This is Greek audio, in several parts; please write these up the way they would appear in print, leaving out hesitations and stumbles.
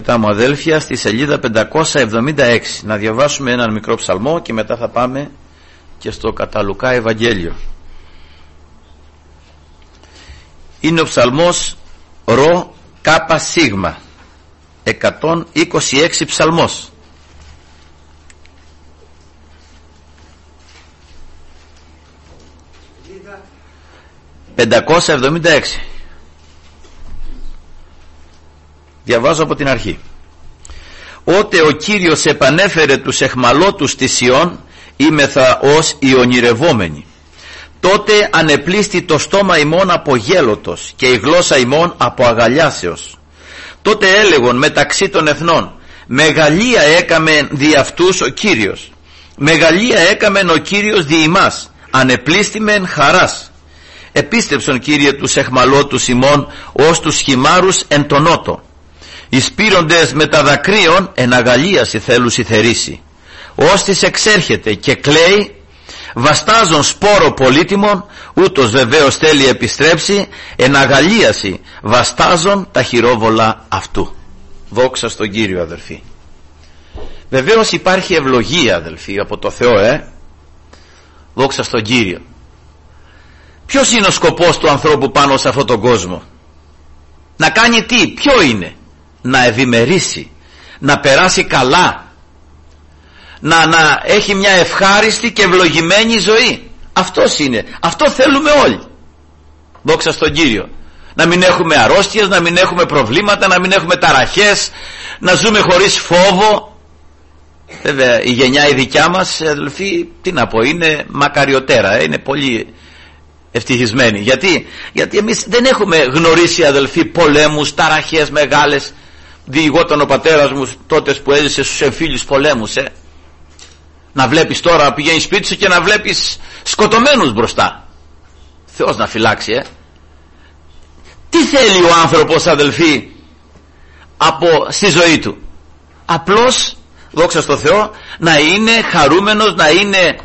Τα μου αδέλφια, στη σελίδα 576 να διαβάσουμε έναν μικρό ψαλμό και μετά θα πάμε και στο κατά Λουκά Ευαγγέλιο. Είναι ο ψαλμός Ρο Κάπα Σίγμα, 126 ψαλμός. «576». Διαβάζω από την αρχή. «Ότε ο Κύριος επανέφερε τους εχμαλώτους της Σιών, είμεθα ως οι ονειρευόμενοι. Τότε ανεπλήστη το στόμα ημών από γέλωτος και η γλώσσα ημών από αγαλιάσεως. Τότε έλεγον μεταξύ των εθνών, μεγαλεία έκαμεν δι' αυτούς ο Κύριος. Μεγαλεία έκαμεν ο Κύριος δι' ημάς, ανεπλήστημεν χαράς. Επίστεψον, Κύριε, τους εχμαλώτους ημών ως τους χυμάρους εν τον νότο. Εισπύροντες με τα δακρύων εν αγαλίαση θέλουσι θερήσει. Όστις εξέρχεται και κλαίει, βαστάζον σπόρο πολύτιμον, ούτως βεβαίως θέλει επιστρέψει, εν αγαλίαση βαστάζον τα χειρόβολα αυτού». Δόξα στον Κύριο, αδελφοί. Βεβαίως υπάρχει ευλογία, αδελφοί, από το Θεό, Δόξα στον Κύριο. Ποιος είναι ο σκοπός του ανθρώπου πάνω σε αυτόν τον κόσμο? Να κάνει τι? Ποιο είναι? Να ευημερήσει, να περάσει καλά, να έχει μια ευχάριστη και ευλογημένη ζωή. Αυτός είναι, αυτό θέλουμε όλοι. Δόξα στον Κύριο. Να μην έχουμε αρρώστιες, να μην έχουμε προβλήματα, να μην έχουμε ταραχές, να ζούμε χωρίς φόβο. Βέβαια η γενιά η δικιά μας, αδελφοί, τι να πω, είναι μακαριωτέρα, είναι πολύ ευτυχισμένοι. Γιατί εμείς δεν έχουμε γνωρίσει, αδελφοί, πολέμους, ταραχές μεγάλες. Διηγόταν ο πατέρας μου τότε που έζησε στους εμφύλιους πολέμους, Να βλέπεις τώρα, πηγαίνεις σπίτι σου και να βλέπεις σκοτωμένους μπροστά. Θεός να φυλάξει, Τι θέλει ο άνθρωπος, αδελφοί, στη ζωή του? Απλώς, δόξα στο Θεό, να είναι χαρούμενος, να είναι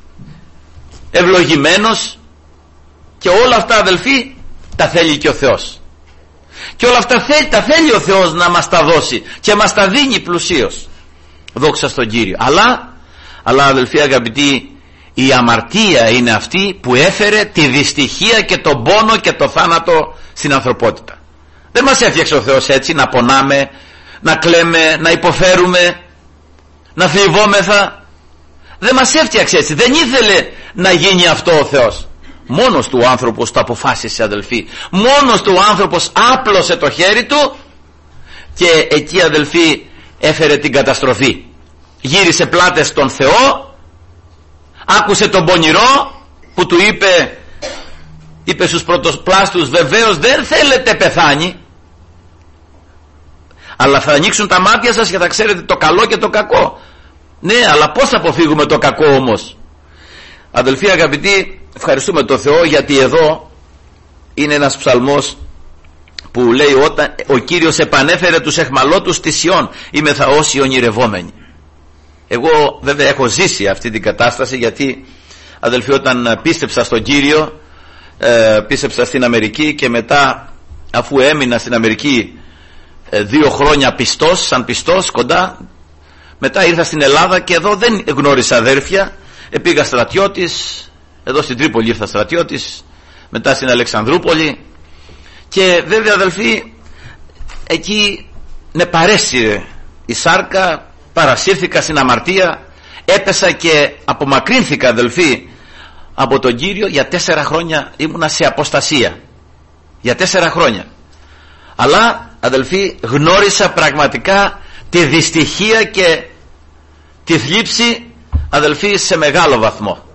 ευλογημένος. Και όλα αυτά, αδελφοί, τα θέλει και ο Θεός. Και όλα αυτά τα θέλει ο Θεός να μας τα δώσει και μας τα δίνει πλουσίως. Δόξα στον Κύριο. Αλλά αδελφοί αγαπητοί, η αμαρτία είναι αυτή που έφερε τη δυστυχία και τον πόνο και το θάνατο στην ανθρωπότητα. Δεν μας έφτιαξε ο Θεός έτσι να πονάμε, να κλαίμε, να υποφέρουμε, να θλιβόμεθα. Δεν μας έφτιαξε έτσι. Δεν ήθελε να γίνει αυτό ο Θεός. Μόνος του ο άνθρωπος το αποφάσισε, αδελφοί. Μόνος του ο άνθρωπος άπλωσε το χέρι του και εκεί, αδελφοί, έφερε την καταστροφή. Γύρισε πλάτες στον Θεό, άκουσε τον πονηρό που του είπε στους πρωτοσπλάστους, βεβαίως δεν θέλετε πεθάνει, αλλά θα ανοίξουν τα μάτια σας και θα ξέρετε το καλό και το κακό. Ναι, αλλά πώς θα αποφύγουμε το κακό όμως? Αδελφοί αγαπητοί, ευχαριστούμε τον Θεό, γιατί εδώ είναι ένας ψαλμός που λέει, όταν ο Κύριος επανέφερε τους εχμαλώτους της Σιών, είμεθα όσοι ονειρευόμενοι. Εγώ βέβαια έχω ζήσει αυτή την κατάσταση, γιατί, αδελφοί, όταν πίστεψα στον Κύριο, πίστεψα στην Αμερική και μετά, αφού έμεινα στην Αμερική 2 χρόνια πιστός, σαν πιστός κοντά, μετά ήρθα στην Ελλάδα και εδώ δεν γνώρισα αδέρφια. Πήγα στρατιώτης, εδώ στην Τρίπολη ήρθα στρατιώτης, μετά στην Αλεξανδρούπολη, και βέβαια, αδελφοί, εκεί με παρέσυρε η σάρκα, παρασύρθηκα στην αμαρτία, έπεσα και απομακρύνθηκα, αδελφοί, από τον Κύριο. Για 4 χρόνια ήμουνα σε αποστασία, για 4 χρόνια. Αλλά, αδελφοί, γνώρισα πραγματικά τη δυστυχία και τη θλίψη, αδελφοί, σε μεγάλο βαθμό.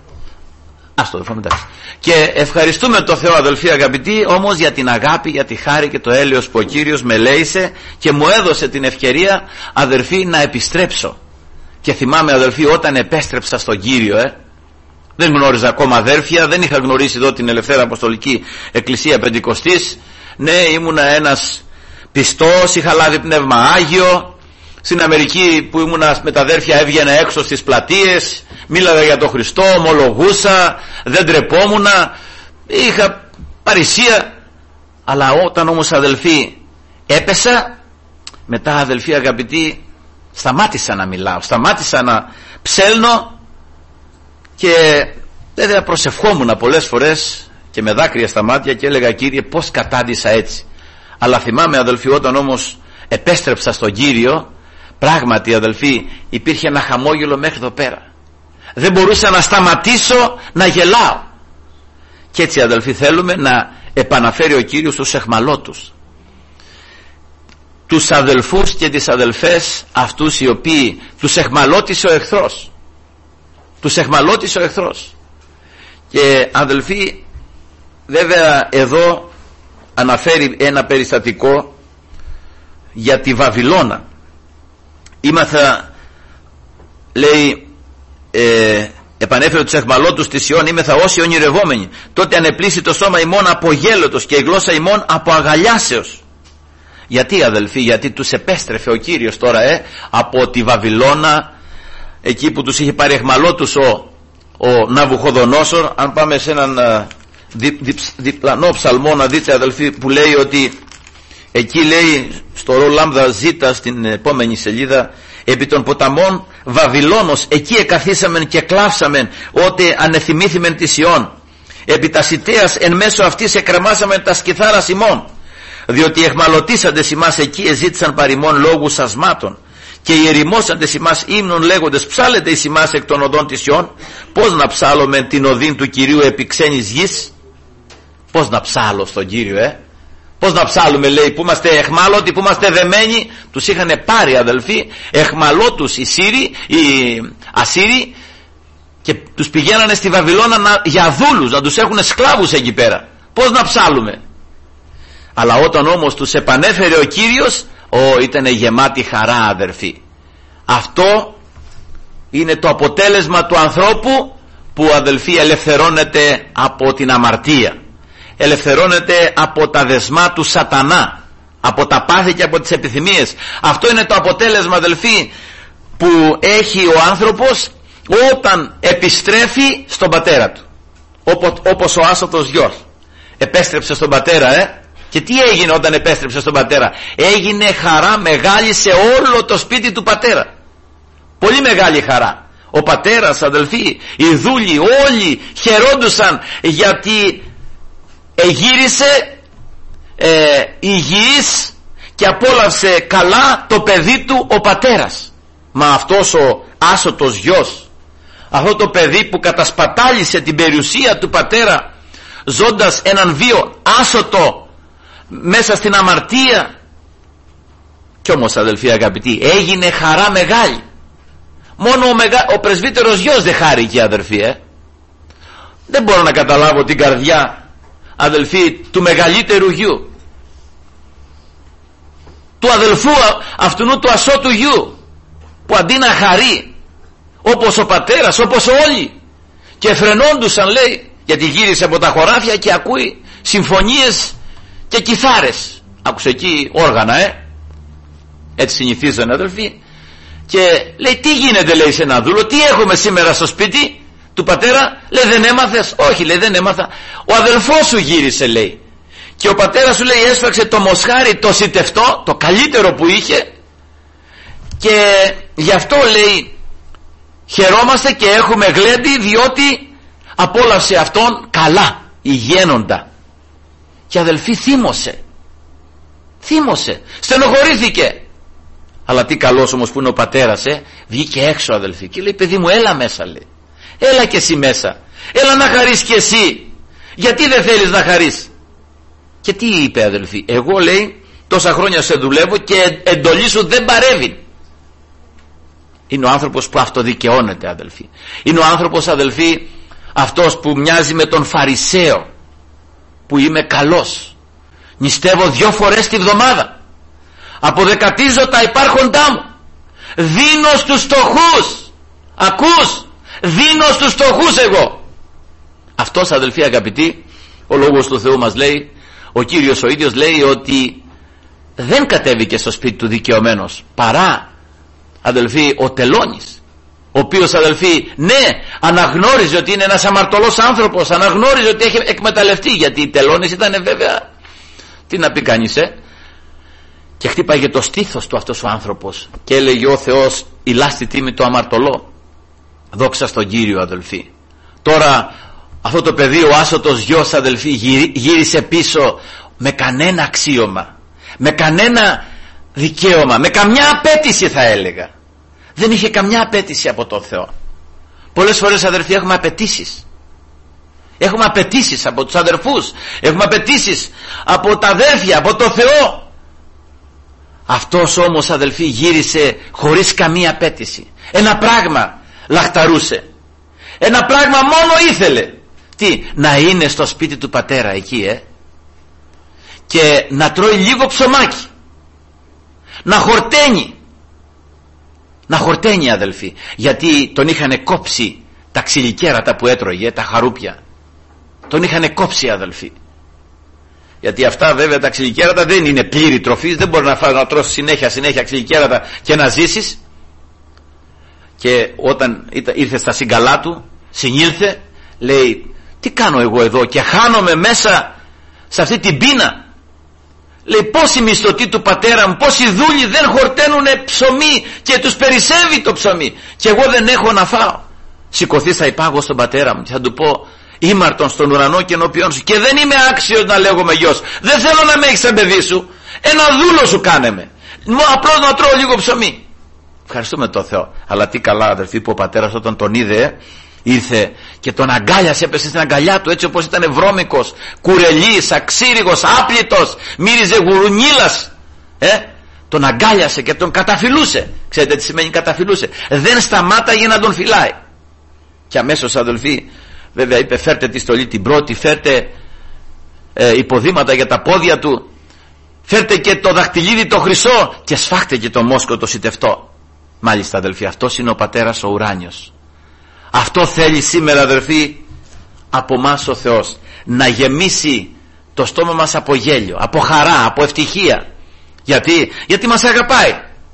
Και ευχαριστούμε τον Θεό, αδελφοί αγαπητοί, όμως για την αγάπη, για τη χάρη και το έλεος που ο Κύριος με λέησε και μου έδωσε την ευκαιρία, αδελφοί, να επιστρέψω. Και θυμάμαι, αδελφοί, όταν επέστρεψα στον Κύριο, δεν γνώριζα ακόμα αδέρφια, δεν είχα γνωρίσει εδώ την Ελευθέρα Αποστολική Εκκλησία Πεντηκοστής. Ναι, ήμουνα ένας πιστός, είχα λάβει πνεύμα Άγιο. Στην Αμερική που ήμουνα με τα αδέρφια έβγαινα έξω στις πλατείες, μίλαγα για τον Χριστό, ομολογούσα, δεν τρεπόμουνα, είχα παρησία. Αλλά όταν όμως, αδελφοί, έπεσα, μετά, αδελφοί αγαπητοί, σταμάτησα να μιλάω, σταμάτησα να ψέλνω και βέβαια προσευχόμουν πολλές φορές και με δάκρυα στα μάτια και έλεγα, Κύριε, πως κατάντησα έτσι. Αλλά θυμάμαι, αδελφοί, όταν όμως επέστρεψα στον Κύριο, πράγματι, αδελφοί, υπήρχε ένα χαμόγελο μέχρι εδώ πέρα. Δεν μπορούσα να σταματήσω να γελάω. Και έτσι, αδελφοί, θέλουμε να επαναφέρει ο Κύριος τους εχμαλώτους, τους αδελφούς και τις αδελφές αυτούς οι οποίοι τους εχμαλώτησε ο εχθρός. Τους εχμαλώτησε ο εχθρός. Και αδελφοί, βέβαια εδώ αναφέρει ένα περιστατικό για τη Βαβυλώνα. Ήμαθα, λέει, επανέφερε τους εχμαλώτους της Ιών, ήμεθα όσοι ονειρευόμενοι. Τότε ανεπλήσει το σώμα ημών από γέλωτος και η γλώσσα ημών από αγαλιάσεως. Γιατί, αδελφοί? Γιατί τους επέστρεφε ο Κύριος τώρα από τη Βαβυλώνα, εκεί που τους είχε πάρει εχμαλώτους ο Ναβουχοδονόσορ. Αν πάμε σε έναν διπλανό ψαλμό να δείτε, αδελφοί, που λέει ότι εκεί λέει στο ρο λάμδα ζήτα στην επόμενη σελίδα, επί των ποταμών Βαβυλώνος εκεί εκαθίσαμεν και κλάψαμεν ότι ανεθυμήθημεν της Ιών, επί τα σιτέας εν μέσω αυτής εκρεμάσαμεν τα σκυθάρας ημών, διότι εχμαλωτήσαντες ημάς εκεί εζήτησαν παρημών λόγους ασμάτων και ιερημώσαντες ημάς ύμνων λέγοντες, ψάλετε εις ημάς εκ των οδών της Ιών. Πώς να ψάλομεν την οδήν του Κυρίου επί ξένης γης? Πώς να ψάλω στον Κύριο, Πώς να ψάλουμε, λέει, που είμαστε εχμάλωτοι, που είμαστε δεμένοι? Τους είχαν πάρει, αδελφοί, εχμαλώτους οι Σύριοι, οι Ασσύριοι, και τους πηγαίνανε στη Βαβυλώνα για δούλους, να τους έχουν σκλάβους εκεί πέρα. Πώς να ψάλουμε? Αλλά όταν όμως τους επανέφερε ο Κύριος, ήταν γεμάτη χαρά, αδερφοί. Αυτό είναι το αποτέλεσμα του ανθρώπου που, αδελφοί, ελευθερώνεται από την αμαρτία, ελευθερώνεται από τα δεσμά του σατανά, από τα πάθη και από τις επιθυμίες. Αυτό είναι το αποτέλεσμα, αδελφοί, που έχει ο άνθρωπος όταν επιστρέφει στον πατέρα του, όπως ο άσωτος γιος επέστρεψε στον πατέρα. Και τι έγινε όταν επέστρεψε στον πατέρα? Έγινε χαρά μεγάλη σε όλο το σπίτι του πατέρα, πολύ μεγάλη χαρά. Ο πατέρας, αδελφοί, οι δούλοι όλοι χαιρόντουσαν γιατί εγύρισε υγιής και απόλαυσε καλά το παιδί του ο πατέρας. Μα αυτός ο άσωτος γιος, αυτό το παιδί που κατασπατάλησε την περιουσία του πατέρα, ζώντας έναν βίο άσωτο μέσα στην αμαρτία, κι όμως, αδελφοί αγαπητοί, έγινε χαρά μεγάλη. Μόνο ο πρεσβύτερος γιος δεν χάρηκε, αδελφοί. Δεν μπορώ να καταλάβω την καρδιά, αδελφοί, του μεγαλύτερου γιου, του αδελφού αυτού του ασώτου γιου, που αντί να χαρεί όπως ο πατέρας, όπως όλοι, και φρενόντουσαν, λέει, γιατί γύρισε από τα χωράφια και ακούει συμφωνίες και κιθάρες. Άκουσε εκεί όργανα, έτσι συνηθίζανε, αδελφοί. Και λέει, τι γίνεται, λέει, σε ένα δούλο, τι έχουμε σήμερα στο σπίτι του πατέρα? Λέει, δεν έμαθες? Όχι, λέει, δεν έμαθα. Ο αδελφός σου γύρισε, λέει, και ο πατέρας σου, λέει, έσφαξε το μοσχάρι το σιτευτό, το καλύτερο που είχε, και γι' αυτό, λέει, χαιρόμαστε και έχουμε γλέντι, διότι απόλαυσε αυτόν καλά, υγιένοντα. Και, αδελφοί, θύμωσε, στενοχωρήθηκε. Αλλά τι καλός όμως που είναι ο πατέρας, βγήκε έξω, αδελφοί, και λέει, παιδί μου, έλα μέσα, λέει, έλα και εσύ μέσα, έλα να χαρείς και εσύ. Γιατί δεν θέλεις να χαρείς? Και τι είπε, αδελφοί? Εγώ, λέει, τόσα χρόνια σε δουλεύω και εντολή σου δεν παρεύει. Είναι ο άνθρωπος που αυτοδικαιώνεται, αδελφοί. Είναι ο άνθρωπος, αδελφοί, αυτός που μοιάζει με τον Φαρισαίο, που είμαι καλός, νηστεύω 2 φορές τη βδομάδα, αποδεκατίζω τα υπάρχοντά μου, δίνω στους φτωχούς. Ακούς? Δίνω στους φτωχούς εγώ. Αυτός, αδελφοί αγαπητοί, ο λόγος του Θεού μας λέει, ο Κύριος ο ίδιος λέει ότι δεν κατέβηκε στο σπίτι του δικαιωμένος, παρά, αδελφοί, ο τελώνης, ο οποίος, αδελφοί, ναι, αναγνώριζε ότι είναι ένας αμαρτωλός άνθρωπος, αναγνώριζε ότι έχει εκμεταλλευτεί, γιατί οι τελώνης ήταν, βέβαια, τι να πει κανείς, και χτύπαγε το στήθος του αυτός ο άνθρωπος και έλεγε ο Θεός ηλάστη τίμη το αμαρτωλό. Δόξα στον Κύριο, αδελφοί. Τώρα αυτό το παιδί, ο άσωτος γιος, αδελφοί, γύρισε πίσω με κανένα αξίωμα, με κανένα δικαίωμα, με καμιά απέτηση, θα έλεγα. Δεν είχε καμιά απέτηση από τον Θεό. Πολλές φορές, αδελφοί, έχουμε απαιτήσεις. Έχουμε απαιτήσεις από τους αδερφούς, έχουμε απαιτήσεις από τα αδέρφια, από τον Θεό. Αυτός όμως, αδελφοί, γύρισε χωρίς καμία απέτηση. Ένα πράγμα λαχταρούσε, ένα πράγμα μόνο ήθελε. Τι? Να είναι στο σπίτι του πατέρα εκεί, και να τρώει λίγο ψωμάκι, να χορταίνει. Να χορταίνει, αδελφοί, γιατί τον είχαν κόψει τα ξυλικέρατα που έτρωγε, τα χαρούπια. Τον είχαν κόψει, αδελφοί. Γιατί αυτά βέβαια τα ξυλικέρατα δεν είναι πλήρη τροφή, δεν μπορεί να φας να τρως συνέχεια ξυλικέρατα και να ζήσεις. Και όταν ήρθε στα σύγκαλά του, συνήλθε, λέει, τι κάνω εγώ εδώ και χάνομαι μέσα σε αυτή την πείνα. Λέει, πόσοι μισθωτοί του πατέρα μου, πόσοι δούλοι δεν χορταίνουνε ψωμί και τους περισσεύει το ψωμί και εγώ δεν έχω να φάω. Σηκωθεί, θα υπάγω στον πατέρα μου και θα του πω, ήμαρτον στον ουρανό και ενώπιον σου, και δεν είμαι άξιος να λέγομαι γιος. Δεν θέλω να με έχεις σαν παιδί σου, ένα δούλο σου κάνε με, απλώς να τρώω λίγο ψωμί. Ευχαριστούμε τον Θεό. Αλλά τι καλά, αδελφοί, που ο πατέρας όταν τον είδε, ήρθε και τον αγκάλιασε, έπεσε στην αγκαλιά του έτσι όπως ήταν βρώμικος, κουρελής, αξίριγος, άπλητος, μύριζε γουρουνίλας. Τον αγκάλιασε και τον καταφυλούσε. Ξέρετε τι σημαίνει καταφυλούσε? Δεν σταμάταγε να τον φυλάει. Και αμέσως, αδελφοί, βέβαια είπε, φέρτε τη στολή την πρώτη, φέρτε υποδήματα για τα πόδια του, φέρτε και το δαχτυλίδι το χρυσό και σφάχτε και το μόσκο το σιτευτό. Μάλιστα, αδελφοί, αυτός είναι ο πατέρας ο ουράνιος. Αυτό θέλει σήμερα, αδελφοί, από μας ο Θεός, να γεμίσει το στόμα μας από γέλιο, από χαρά, από ευτυχία. Γιατί μας αγαπάει,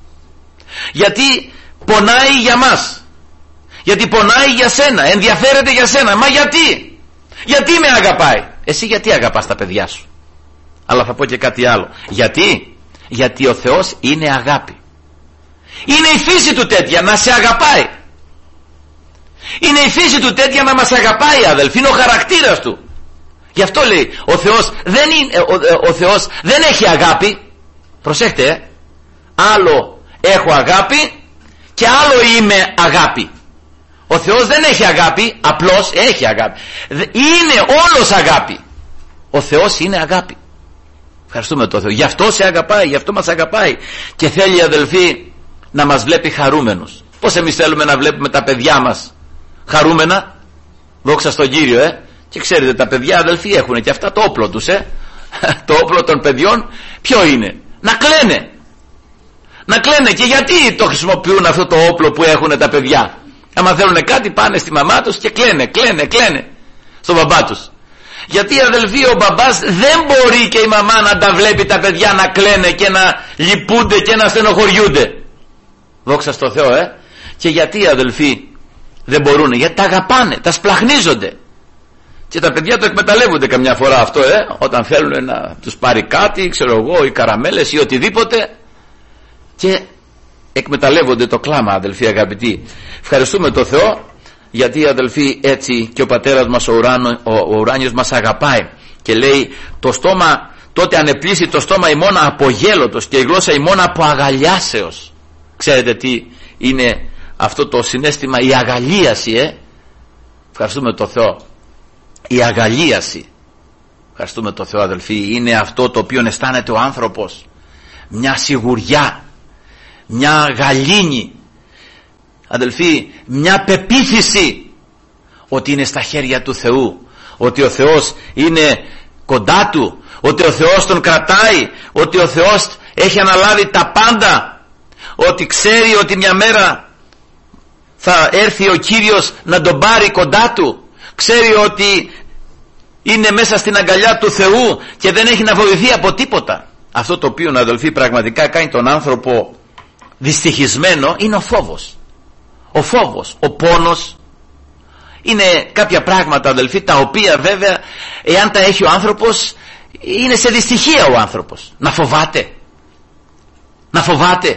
γιατί πονάει για μας, γιατί πονάει για σένα, ενδιαφέρεται για σένα. Μα γιατί με αγαπάει? Εσύ γιατί αγαπάς τα παιδιά σου? Αλλά θα πω και κάτι άλλο. Γιατί ο Θεός είναι αγάπη. Είναι η φύση του τέτοια να σε αγαπάει. Είναι η φύση του τέτοια να μας αγαπάει, αδελφοί. Είναι ο χαρακτήρας του. Γι' αυτό λέει ο Θεός δεν έχει αγάπη. Προσέχτε, άλλο έχω αγάπη και άλλο είμαι αγάπη. Ο Θεός δεν έχει αγάπη, απλώς έχει αγάπη. Είναι όλος αγάπη. Ο Θεός είναι αγάπη. Ευχαριστούμε τον Θεό. Γι' αυτό σε αγαπάει, γι' αυτό μας αγαπάει. Και θέλει, αδελφοί, να μας βλέπει χαρούμενους. Πώς εμείς θέλουμε να βλέπουμε τα παιδιά μας χαρούμενα? Δόξα στον Κύριο, Και ξέρετε, τα παιδιά, αδελφοί, έχουν και αυτά το όπλο τους, Το όπλο των παιδιών ποιο είναι? Να κλαίνε. Να κλαίνε. Και γιατί το χρησιμοποιούν αυτό το όπλο που έχουν τα παιδιά? Άμα θέλουν κάτι, πάνε στη μαμά τους και κλαίνε στον μπαμπά τους. Γιατί, αδελφοί, ο μπαμπάς δεν μπορεί και η μαμά να τα βλέπει τα παιδιά να κλαίνε και να λυπούνται και να στενοχωριούνται. Δόξα στο Θεό, Και γιατί, αδελφοί, δεν μπορούν? Γιατί τα αγαπάνε, τα σπλαχνίζονται. Και τα παιδιά το εκμεταλλεύονται καμιά φορά αυτό, όταν θέλουν να τους πάρει κάτι, ξέρω εγώ, οι καραμέλες ή οτιδήποτε, και εκμεταλλεύονται το κλάμα, αδελφοί αγαπητοί. Ευχαριστούμε τον Θεό, γιατί, αδελφοί, έτσι και ο πατέρας μας ο ουράνιος μας αγαπάει. Και λέει, το στόμα, τότε ανεπλήσει το στόμα ημών από γέλωτος και η γλώσσα ημών από αγαλιάσεως. Ξέρετε τι είναι αυτό το συναίσθημα, η αγαλίαση, Ευχαριστούμε τον Θεό. Η αγαλίαση, ευχαριστούμε τον Θεό, αδελφοί, είναι αυτό το οποίο αισθάνεται ο άνθρωπος. Μια σιγουριά, μια γαλήνη, αδελφοί, μια πεποίθηση ότι είναι στα χέρια του Θεού, ότι ο Θεός είναι κοντά του, ότι ο Θεός τον κρατάει, ότι ο Θεός έχει αναλάβει τα πάντα, ότι ξέρει ότι μια μέρα θα έρθει ο Κύριος να τον πάρει κοντά του, ξέρει ότι είναι μέσα στην αγκαλιά του Θεού και δεν έχει να φοβηθεί από τίποτα. Αυτό το οποίο, αδελφοί, πραγματικά κάνει τον άνθρωπο δυστυχισμένο είναι ο φόβος. Ο φόβος, ο πόνος, είναι κάποια πράγματα, αδελφοί, τα οποία βέβαια εάν τα έχει ο άνθρωπος, είναι σε δυστυχία ο άνθρωπος. Να φοβάται. να φοβάται,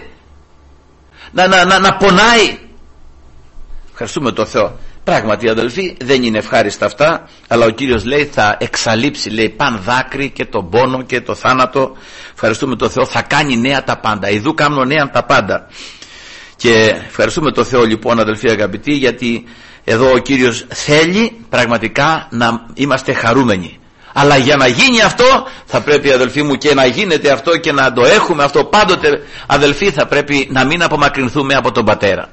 να πονάει? Ευχαριστούμε τον Θεό. Πράγματι αδελφοί, δεν είναι ευχάριστα αυτά, αλλά ο Κύριος λέει θα εξαλείψει, λέει, παν δάκρυ και τον πόνο και το θάνατο. Ευχαριστούμε τον Θεό, θα κάνει νέα τα πάντα. Ιδού κάνω νέα τα πάντα. Και ευχαριστούμε τον Θεό λοιπόν αδελφοί αγαπητοί, γιατί εδώ ο Κύριος θέλει πραγματικά να είμαστε χαρούμενοι. Αλλά για να γίνει αυτό θα πρέπει αδελφοί μου, και να γίνεται αυτό και να το έχουμε αυτό πάντοτε αδελφοί, θα πρέπει να μην απομακρυνθούμε από τον Πατέρα.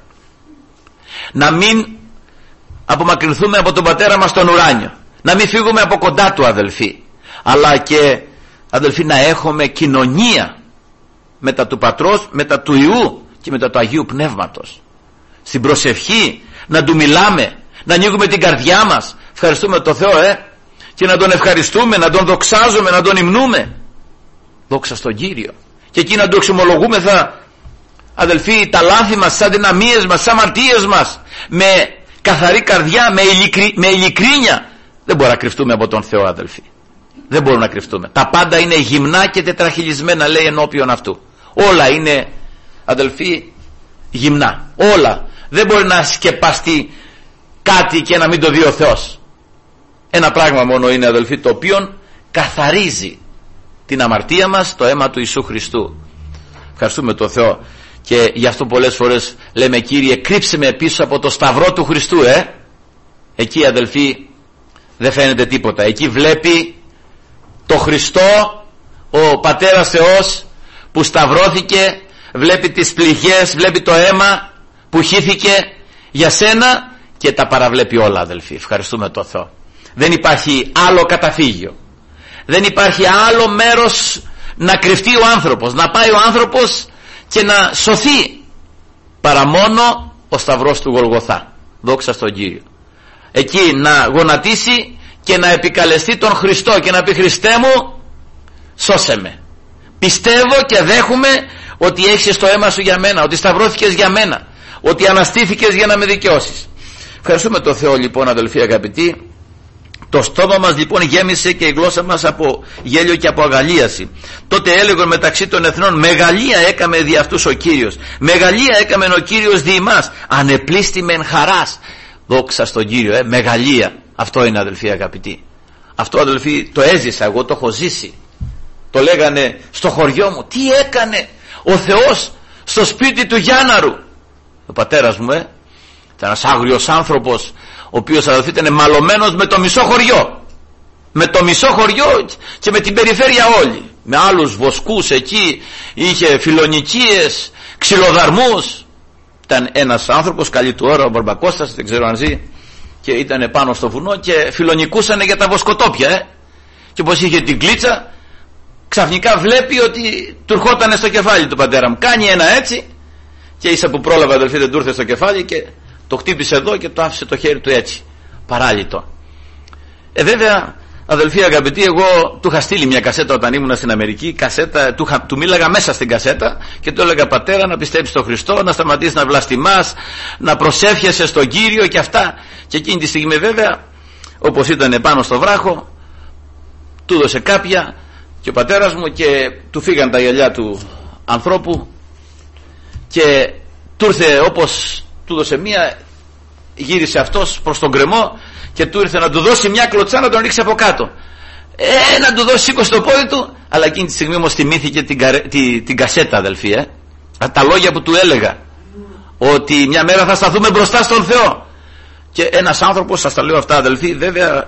Να μην απομακρυνθούμε από τον Πατέρα μας τον ουράνιο. Να μην φύγουμε από κοντά του αδελφοί. Αλλά και αδελφοί να έχουμε κοινωνία μετά του Πατρός, μετά του Υιού και μετά του Αγίου Πνεύματος. Στην προσευχή να του μιλάμε, να ανοίγουμε την καρδιά μας. Ευχαριστούμε τον Θεό και να τον ευχαριστούμε, να τον δοξάζουμε, να τον υμνούμε. Δόξα στον Κύριο. Και εκεί να του εξομολογούμεθα αδελφοί τα λάθη μας, τις αδυναμίες μας, τις αμαρτίες μας, με καθαρή καρδιά, με ειλικρίνεια. Δεν μπορούμε να κρυφτούμε από τον Θεό αδελφοί. Δεν μπορούμε να κρυφτούμε. Τα πάντα είναι γυμνά και τετραχυλισμένα, λέει, ενώπιον αυτού. Όλα είναι αδελφοί γυμνά. Όλα. Δεν μπορεί να σκεπαστεί κάτι και να μην το δει ο Θεός. Ένα πράγμα μόνο είναι αδελφοί, το οποίο καθαρίζει την αμαρτία μας, το αίμα του Ιησού Χριστού. Ευχαριστούμε τον Θεό. Και γι' αυτό πολλές φορές λέμε, Κύριε, κρύψε με πίσω από το σταυρό του Χριστού. Εκεί αδελφοί δεν φαίνεται τίποτα. Εκεί βλέπει το Χριστό ο Πατέρας Θεός που σταυρώθηκε, βλέπει τις πληγές, βλέπει το αίμα που χύθηκε για σένα και τα παραβλέπει όλα αδελφοί. Ευχαριστούμε τον Θεό. Δεν υπάρχει άλλο καταφύγιο, δεν υπάρχει άλλο μέρος να κρυφτεί ο άνθρωπος, να πάει ο άνθρωπος και να σωθεί, παρά μόνο ο σταυρός του Γολγοθά. Δόξα στον Κύριο. Εκεί να γονατίσει και να επικαλεστεί τον Χριστό και να πει, Χριστέ μου, σώσε με. Πιστεύω και δέχομαι ότι έχεις το αίμα σου για μένα, ότι σταυρώθηκες για μένα, ότι αναστήθηκες για να με δικαιώσεις. Ευχαριστούμε τον Θεό λοιπόν αδελφοί αγαπητοί. Το στόμα μας λοιπόν γέμισε και η γλώσσα μας από γέλιο και από αγαλίαση. Τότε έλεγαν μεταξύ των εθνών, μεγαλεία έκαμε δι' αυτούς ο Κύριος, μεγαλεία έκαμε ο Κύριος δι' ημάς, ανεπλήστη μεν χαράς. Δόξα στον Κύριο, μεγαλεία. Αυτό είναι αδελφοί αγαπητοί. Αυτό αδελφοί το έζησα, εγώ το έχω ζήσει. Το λέγανε στο χωριό μου, τι έκανε ο Θεός στο σπίτι του Γιάνναρου. Ο πατέρας μου ήταν ένας άγριος άνθρωπος, ο οποίος αδελφοί ήταν μαλωμένος με το μισό χωριό. Με το μισό χωριό και με την περιφέρεια όλη. Με άλλους βοσκούς εκεί, είχε φιλονικίες, ξυλοδαρμούς. Ήταν ένας άνθρωπος, καλή του ώρα, ο Μπαρμπακώστας, δεν ξέρω αν ζει, και ήταν πάνω στο βουνό και φιλονικούσαν για τα βοσκοτόπια. Και όπως είχε την κλίτσα, ξαφνικά βλέπει ότι του ερχόταν στο κεφάλι του πατέρα μου. Κάνει ένα έτσι και ίσα που πρόλαβε αδελφοί δεν του ήρθε στο κεφάλι και το χτύπησε εδώ και το άφησε το χέρι του έτσι, παράλυτο. Βέβαια αδελφοί αγαπητοί, εγώ του είχα στείλει μια κασέτα όταν ήμουν στην Αμερική, κασέτα, του μίλαγα μέσα στην κασέτα και του έλεγα, πατέρα, να πιστέψεις στον Χριστό, να σταματήσεις να βλαστημάς, να προσεύχεσαι στον Κύριο και αυτά. Και εκείνη τη στιγμή βέβαια, όπως ήταν πάνω στο βράχο, του έδωσε κάποια και ο πατέρας μου και του φύγαν τα γυαλιά του ανθρώπου και του ήρθε, όπως του έδωσε μία, γύρισε αυτός προς τον κρεμό και του ήρθε να του δώσει μια κλωτσά να τον ρίξει από κάτω, να του δώσει, σήκωσε το πόδι του, αλλά εκείνη τη στιγμή όμως θυμήθηκε την κασέτα αδελφοί, τα λόγια που του έλεγα, ότι μια μέρα θα σταθούμε μπροστά στον Θεό. Και ένας άνθρωπος, σας τα λέω αυτά αδελφοί, βέβαια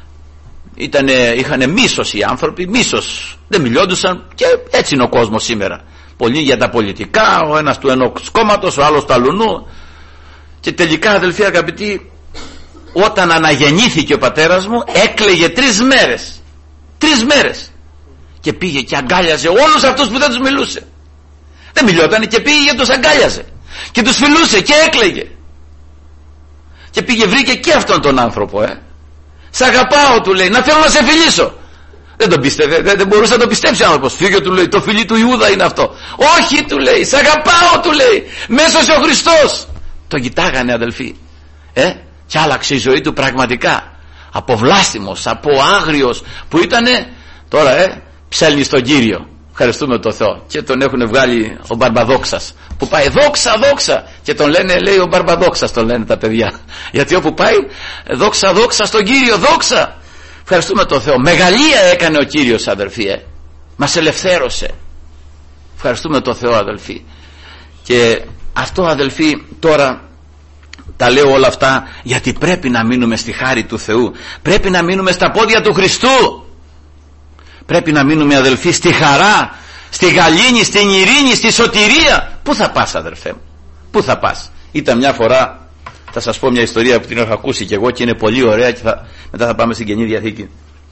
είχαν μίσος οι άνθρωποι, μίσος, δεν μιλιόντουσαν, και έτσι είναι ο κόσμος σήμερα. Πολλοί για τα πολιτικά, ο ένας του ενός κόμματος, ο άλλος του αλουνού. Και τελικά αδελφοί αγαπητοί, όταν αναγεννήθηκε ο πατέρας μου, έκλαιγε 3 μέρες. 3 μέρες. Και πήγε και αγκάλιαζε όλους αυτούς που δεν τους μιλούσε. Δεν μιλιότανε και πήγε και τους αγκάλιαζε. Και τους φιλούσε και έκλαιγε. Και πήγε, βρήκε και αυτόν τον άνθρωπο. Σ' αγαπάω, του λέει, να θέλω να σε φιλήσω. Δεν τον πίστευε, δεν μπορούσε να το πιστέψει ο άνθρωπος. Φύγε, του λέει, το φιλί του Ιούδα είναι αυτό. Όχι, του λέει, σ' αγαπάω, του λέει, μέσωσε ο Χριστός. Το κοιτάγανε αδελφοί, και άλλαξε η ζωή του πραγματικά. Από βλάστημος, από άγριος που ήτανε, τώρα ψέλνει στον Κύριο. Ευχαριστούμε τον Θεό. Και τον έχουν βγάλει ο Μπαρμπαδόξας, που πάει δόξα δόξα, και τον λένε, λέει, ο Μπαρμπαδόξας τον λένε τα παιδιά, γιατί όπου πάει δόξα δόξα στον Κύριο, δόξα. Ευχαριστούμε τον Θεό. Μεγαλεία έκανε ο Κύριος, αδελφοί, μας ελευθέρωσε. Ευχαριστούμε τον Θεό, αδελφοί. Και αυτό, αδελφοί, τώρα τα λέω όλα αυτά γιατί πρέπει να μείνουμε στη χάρη του Θεού, πρέπει να μείνουμε στα πόδια του Χριστού, πρέπει να μείνουμε, αδελφοί, στη χαρά, στη γαλήνη, στην ειρήνη, στη σωτηρία. Πού θα πας, αδελφέ μου, πού θα πας? Ήταν μια φορά, θα σας πω μια ιστορία που την έχω ακούσει και εγώ και είναι πολύ ωραία, και μετά θα πάμε στην Καινή Διαθήκη.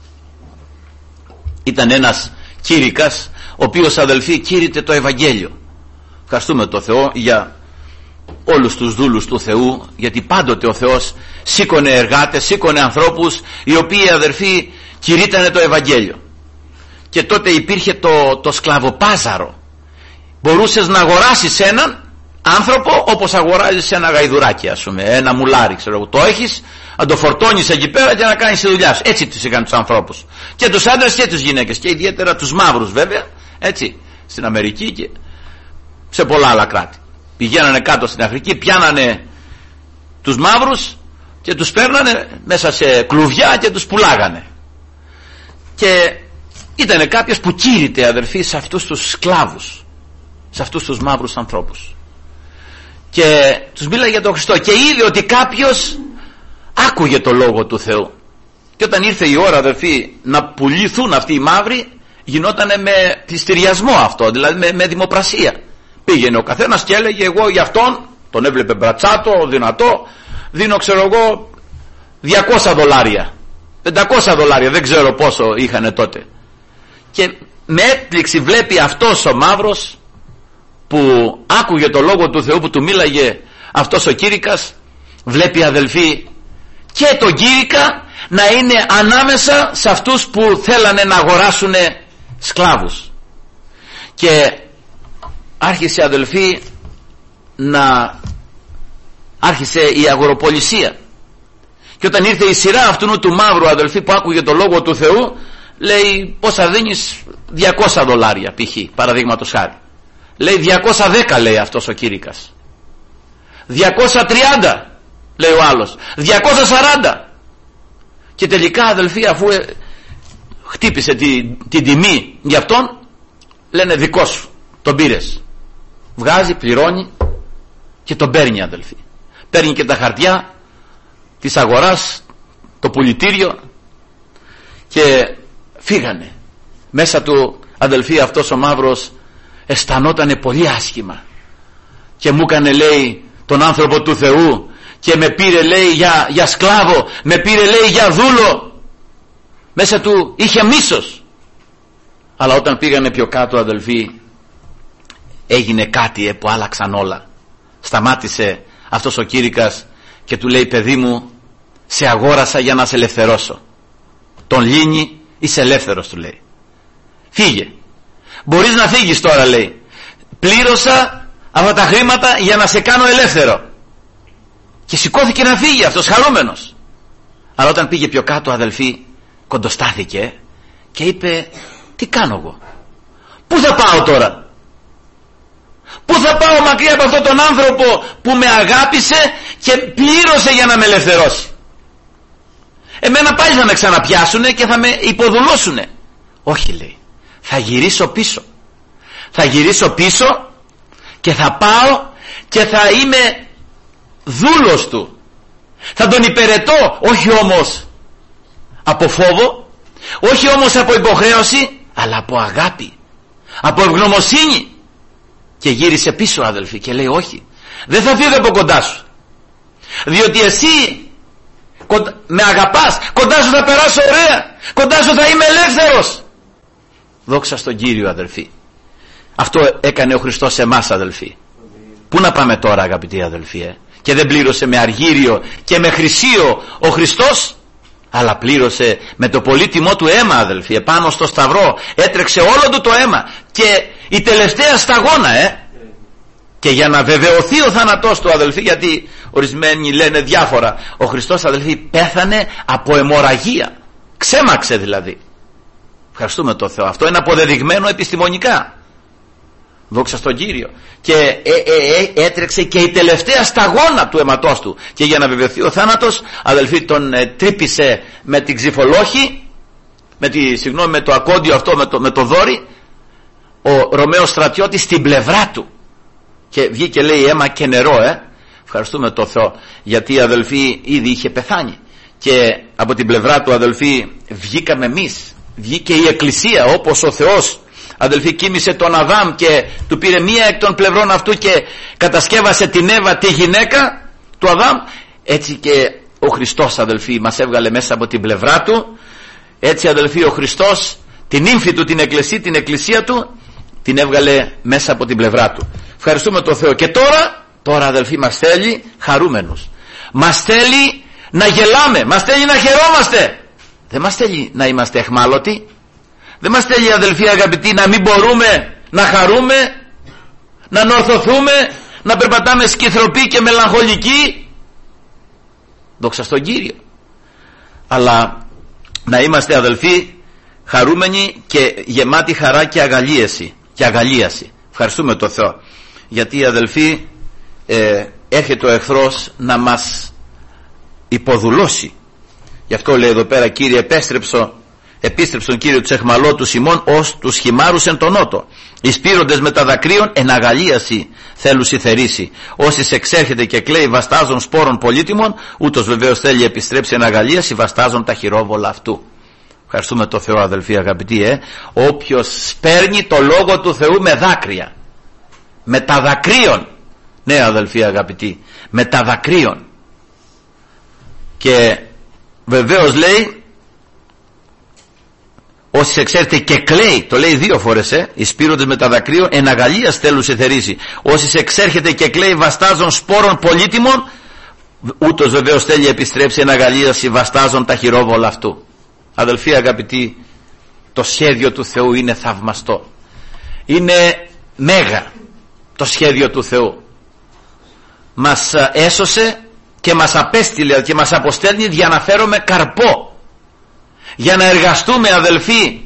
Ήταν ένας κήρυκας, ο οποίος, αδελφοί, κήρυτε το Ευαγγέλιο. Ευχαριστούμε τον Θεό για όλους τους δούλους του Θεού, γιατί πάντοτε ο Θεός σήκωνε εργάτες, σήκωνε ανθρώπους οι οποίοι, αδελφοί, κηρύττανε το Ευαγγέλιο. Και τότε υπήρχε το σκλαβοπάζαρο. Μπορούσες να αγοράσεις έναν άνθρωπο όπως αγοράζεις ένα γαϊδουράκι, ας πούμε, ένα μουλάρι, ξέρω εγώ. Το έχεις, να το φορτώνεις εκεί πέρα και να κάνεις τη δουλειά σου. Έτσι τους είχαν τους ανθρώπους, και τους άντρες και τις γυναίκες, και ιδιαίτερα τους μαύρους, βέβαια, έτσι, στην Αμερική και σε πολλά άλλα κράτη. Πηγαίνανε κάτω στην Αφρική, πιάνανε τους μαύρους και τους παίρνανε μέσα σε κλουβιά και τους πουλάγανε. Και ήταν κάποιος που κήρυτε, αδερφοί, σε αυτούς τους σκλάβους, σε αυτούς τους μαύρους ανθρώπους, και τους μίλαγε για τον Χριστό, και είδε ότι κάποιος άκουγε το λόγο του Θεού. Και όταν ήρθε η ώρα, αδερφοί, να πουληθούν αυτοί οι μαύροι, γινότανε με πληστηριασμό αυτό, δηλαδή με δημοπρασία. Πήγαινε ο καθένας και έλεγε, εγώ για αυτόν, τον έβλεπε μπρατσάτο, δυνατό, δίνω, ξέρω εγώ, $200, $500, δεν ξέρω πόσο είχανε τότε. Και με έκπληξη βλέπει αυτός ο μαύρος που άκουγε το λόγο του Θεού, που του μίλαγε αυτός ο κήρυκας, βλέπει, αδελφοί, και τον κήρυκα να είναι ανάμεσα σε αυτούς που θέλανε να αγοράσουν σκλάβους. Και άρχισε, αδελφοί, άρχισε η αγοροπολισία. Και όταν ήρθε η σειρά αυτού του μαύρου, αδελφοί, που άκουγε το λόγο του Θεού, λέει, πόσα δίνεις? $200 π.χ. παραδείγματος χάρη. Λέει 210, λέει αυτός ο κήρυκας. 230, λέει ο άλλος. 240. Και τελικά, αδελφοί, αφού χτύπησε την τιμή για αυτόν, λένε, δικό σου, τον πήρες. Βγάζει, πληρώνει και τον παίρνει, αδελφοί. Παίρνει και τα χαρτιά της αγοράς, το πουλητήριο, και φύγανε. Μέσα του, αδελφοί, αυτός ο μαύρος αισθανότανε πολύ άσχημα και μου έκανε, λέει, τον άνθρωπο του Θεού, και με πήρε, λέει, για σκλάβο, με πήρε, λέει, για δούλο. Μέσα του είχε μίσος. Αλλά όταν πήγανε πιο κάτω, αδελφοί, έγινε κάτι που άλλαξαν όλα. Σταμάτησε αυτός ο κήρυκας και του λέει, παιδί μου, σε αγόρασα για να σε ελευθερώσω. Τον λύνει, είσαι ελεύθερος, του λέει. Φύγε. Μπορείς να φύγεις τώρα, λέει. Πλήρωσα αυτά τα χρήματα για να σε κάνω ελεύθερο. Και σηκώθηκε να φύγει αυτός χαρούμενος. Αλλά όταν πήγε πιο κάτω, αδελφοί, κοντοστάθηκε και είπε, τι κάνω εγώ? Πού θα πάω τώρα? Πού θα πάω μακριά από αυτόν τον άνθρωπο που με αγάπησε και πλήρωσε για να με ελευθερώσει? Εμένα πάλι θα με ξαναπιάσουνε και θα με υποδουλώσουνε. Όχι, λέει, θα γυρίσω πίσω. Θα γυρίσω πίσω και θα πάω και θα είμαι δούλος του. Θα τον υπηρετώ, όχι όμως από φόβο, όχι όμως από υποχρέωση, αλλά από αγάπη, από ευγνωμοσύνη. Και γύρισε πίσω, αδελφοί, και λέει, όχι, δεν θα φύγω από κοντά σου, διότι εσύ με αγαπάς, κοντά σου θα περάσω ωραία, κοντά σου θα είμαι ελεύθερος. Δόξα στον Κύριο, αδελφοί. Αυτό έκανε ο Χριστός σε εμάς, αδελφοί. Πού να πάμε τώρα, αγαπητοί αδελφοί, και δεν πλήρωσε με αργύριο και με χρυσίο ο Χριστός, αλλά πλήρωσε με το πολύτιμό του αίμα, αδελφοί. Επάνω στο σταυρό έτρεξε όλο του το αίμα, και η τελευταία σταγόνα, και για να βεβαιωθεί ο θάνατός του, αδελφοί, γιατί ορισμένοι λένε διάφορα, ο Χριστός, αδελφοί, πέθανε από αιμορραγία, ξέμαξε δηλαδή. Ευχαριστούμε τον Θεό. Αυτό είναι αποδεδειγμένο επιστημονικά. Δόξα στον Κύριο. Και έτρεξε και η τελευταία σταγόνα του αιματός του. Και για να βεβαιωθεί ο θάνατος, αδελφοί, τον τρύπησε με την ξυφολόχη, με το ακόντιο αυτό, με το δόρυ, ο Ρωμαίος στρατιώτης στην πλευρά του. Και βγήκε, λέει, αίμα και νερό. Ευχαριστούμε τον Θεό, γιατί, αδελφοί, ήδη είχε πεθάνει. Και από την πλευρά του, αδελφοί, βγήκαμε εμείς. Βγήκε η Εκκλησία, όπως ο Θεός, αδελφοί, κοίμησε τον Αδάμ και του πήρε μία εκ των πλευρών αυτού και κατασκεύασε την Εύα, τη γυναίκα του Αδάμ. Έτσι και ο Χριστός, αδελφοί, μας έβγαλε μέσα από την πλευρά του. Έτσι, αδελφοί, ο Χριστός την ύμφη του, την εκκλησία του, την έβγαλε μέσα από την πλευρά του. Ευχαριστούμε τον Θεό. Και τώρα, αδελφοί, μας θέλει χαρούμενους. Μας θέλει να γελάμε, μας θέλει να χαιρόμαστε. Δεν μας θέλει να είμαστε αιχμάλωτοι. Δεν μας θέλει, αδελφοί αγαπητοί, να μην μπορούμε να χαρούμε, να νορθωθούμε, να περπατάμε σκυθροποί και μελαγχολικοί. Δόξα στον Κύριο. Αλλά να είμαστε, αδελφοί, χαρούμενοι και γεμάτοι χαρά και αγαλίαση. Ευχαριστούμε τον Θεό. Γιατί, αδελφοί, έρχεται ο εχθρός να μας υποδουλώσει. Γι' αυτό λέει εδώ πέρα, Κύριε, επίστρεψον Κύριε τους εχμαλώτους ημών ως τους χυμάρους εν τον νότο. Οι σπείροντες με τα δακρύων εν αγαλίαση θέλουσι θερήσει. Όσοι εξέρχεται και κλαίει βαστάζων σπόρων πολύτιμων, ούτως βεβαίως θέλει επιστρέψει εν αγαλίαση βαστάζων τα χειρόβολα αυτού. Ευχαριστούμε το Θεό, αδελφοί αγαπητοί. Όποιος σπέρνει το λόγο του Θεού με δάκρυα, με τα δακρύων, ναι, αδελφοί αγαπητοί, με τα δακρύων. Και βεβαίως λέει, όσοι εξέρχεται και κλαίει, το λέει 2 φορές, οι σπείροντες με τα δακρύων εν αγαλίας θέλουν σε θερήσει. Όσοι εξέρχεται και κλαίει βαστάζων σπόρων πολύτιμων, ούτως βεβαίως θέλει επιστρέψει εν αγαλίαση βαστάζων τα χειρόβολα αυτού. Αδελφοί αγαπητοί, το σχέδιο του Θεού είναι θαυμαστό. Είναι μέγα το σχέδιο του Θεού. Μας έσωσε και μας απέστειλε και μας αποστέλνει για να φέρουμε καρπό, για να εργαστούμε, αδελφοί,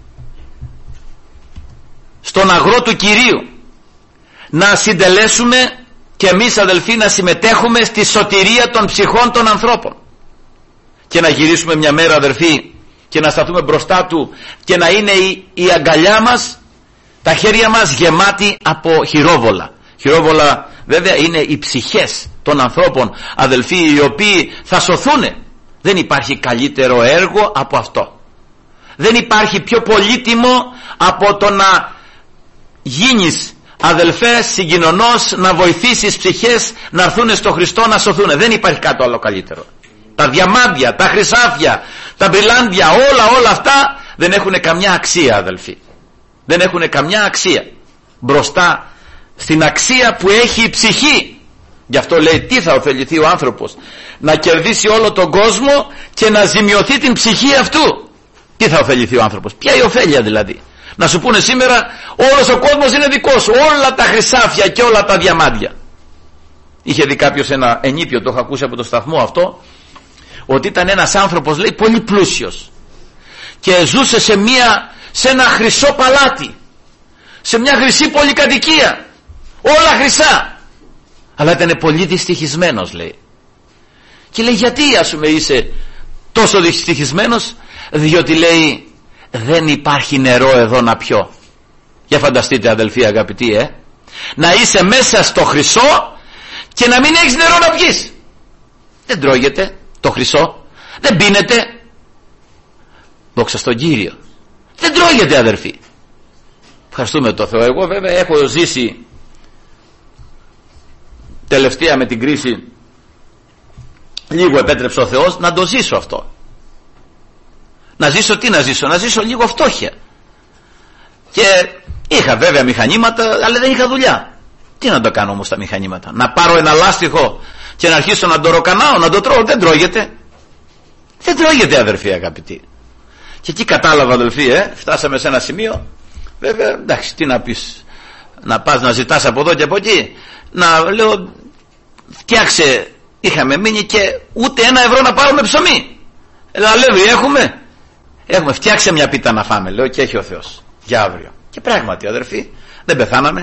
στον αγρό του Κυρίου, να συντελέσουμε και εμείς, αδελφοί, να συμμετέχουμε στη σωτηρία των ψυχών των ανθρώπων και να γυρίσουμε μια μέρα, αδελφοί, και να σταθούμε μπροστά του και να είναι η αγκαλιά μας, τα χέρια μας γεμάτη από χειρόβολα. Χειρόβολα βέβαια είναι οι ψυχές των ανθρώπων, αδελφοί, οι οποίοι θα σωθούν. Δεν υπάρχει καλύτερο έργο από αυτό. Δεν υπάρχει πιο πολύτιμο από το να γίνεις, αδελφέ, συγκοινωνός, να βοηθήσεις ψυχές να έρθουν στο Χριστό, να σωθούν. Δεν υπάρχει κάτι άλλο καλύτερο. Τα διαμάντια, τα χρυσάφια, τα μπριλάντια, όλα αυτά δεν έχουν καμιά αξία, αδελφοί. Δεν έχουν καμιά αξία μπροστά στην αξία που έχει η ψυχή. Γι' αυτό λέει, τι θα ωφεληθεί ο άνθρωπος? Να κερδίσει όλο τον κόσμο και να ζημιωθεί την ψυχή αυτού. Τι θα ωφεληθεί ο άνθρωπος? Ποια η ωφέλεια δηλαδή? Να σου πούνε σήμερα, όλος ο κόσμος είναι δικός σου, όλα τα χρυσάφια και όλα τα διαμάντια. Είχε δει κάποιος ένα ενίπιο, το έχω ακούσει από το σταθμό αυτό, ότι ήταν ένας άνθρωπος, λέει, πολύ πλούσιος και ζούσε σε ένα χρυσό παλάτι, σε μια χρυσή πολυκατοικία, όλα χρυσά, αλλά ήταν πολύ δυστυχισμένος, λέει. Και λέει, γιατί, ας πούμε, είσαι τόσο δυστυχισμένος? Διότι, λέει, δεν υπάρχει νερό εδώ να πιω. Για φανταστείτε, αδελφοί αγαπητοί, να είσαι μέσα στο χρυσό και να μην έχεις νερό να πιεις. Δεν τρώγεται το χρυσό, δεν πίνεται. Δόξα στον Κύριο. Δεν τρώγεται, αδελφοί. Ευχαριστούμε το Θεό. Εγώ βέβαια έχω ζήσει τελευταία με την κρίση, λίγο επέτρεψε ο Θεός να το ζήσω αυτό. Να ζήσω τι να ζήσω? Να ζήσω λίγο φτώχεια. Και είχα βέβαια μηχανήματα, αλλά δεν είχα δουλειά. Τι να το κάνω όμως τα μηχανήματα? Να πάρω ένα λάστιχο και να αρχίσω να το ροκανάω, να το τρώω? Δεν τρώγεται. Δεν τρώγεται, αδερφοί αγαπητοί. Και εκεί κατάλαβα, αδελφοί, φτάσαμε σε ένα σημείο. Βέβαια, εντάξει, τι να πεις? Να πας να ζητάς από εδώ και από εκεί. Να λέω, φτιάξε, είχαμε μείνει και ούτε 1 ευρώ να πάρουμε ψωμί. Λαλεύει έχουμε. Έχουμε φτιάξει μια πίτα να φάμε, λέω, και έχει ο Θεός για αύριο. Και πράγματι, αδερφοί, δεν πεθάναμε.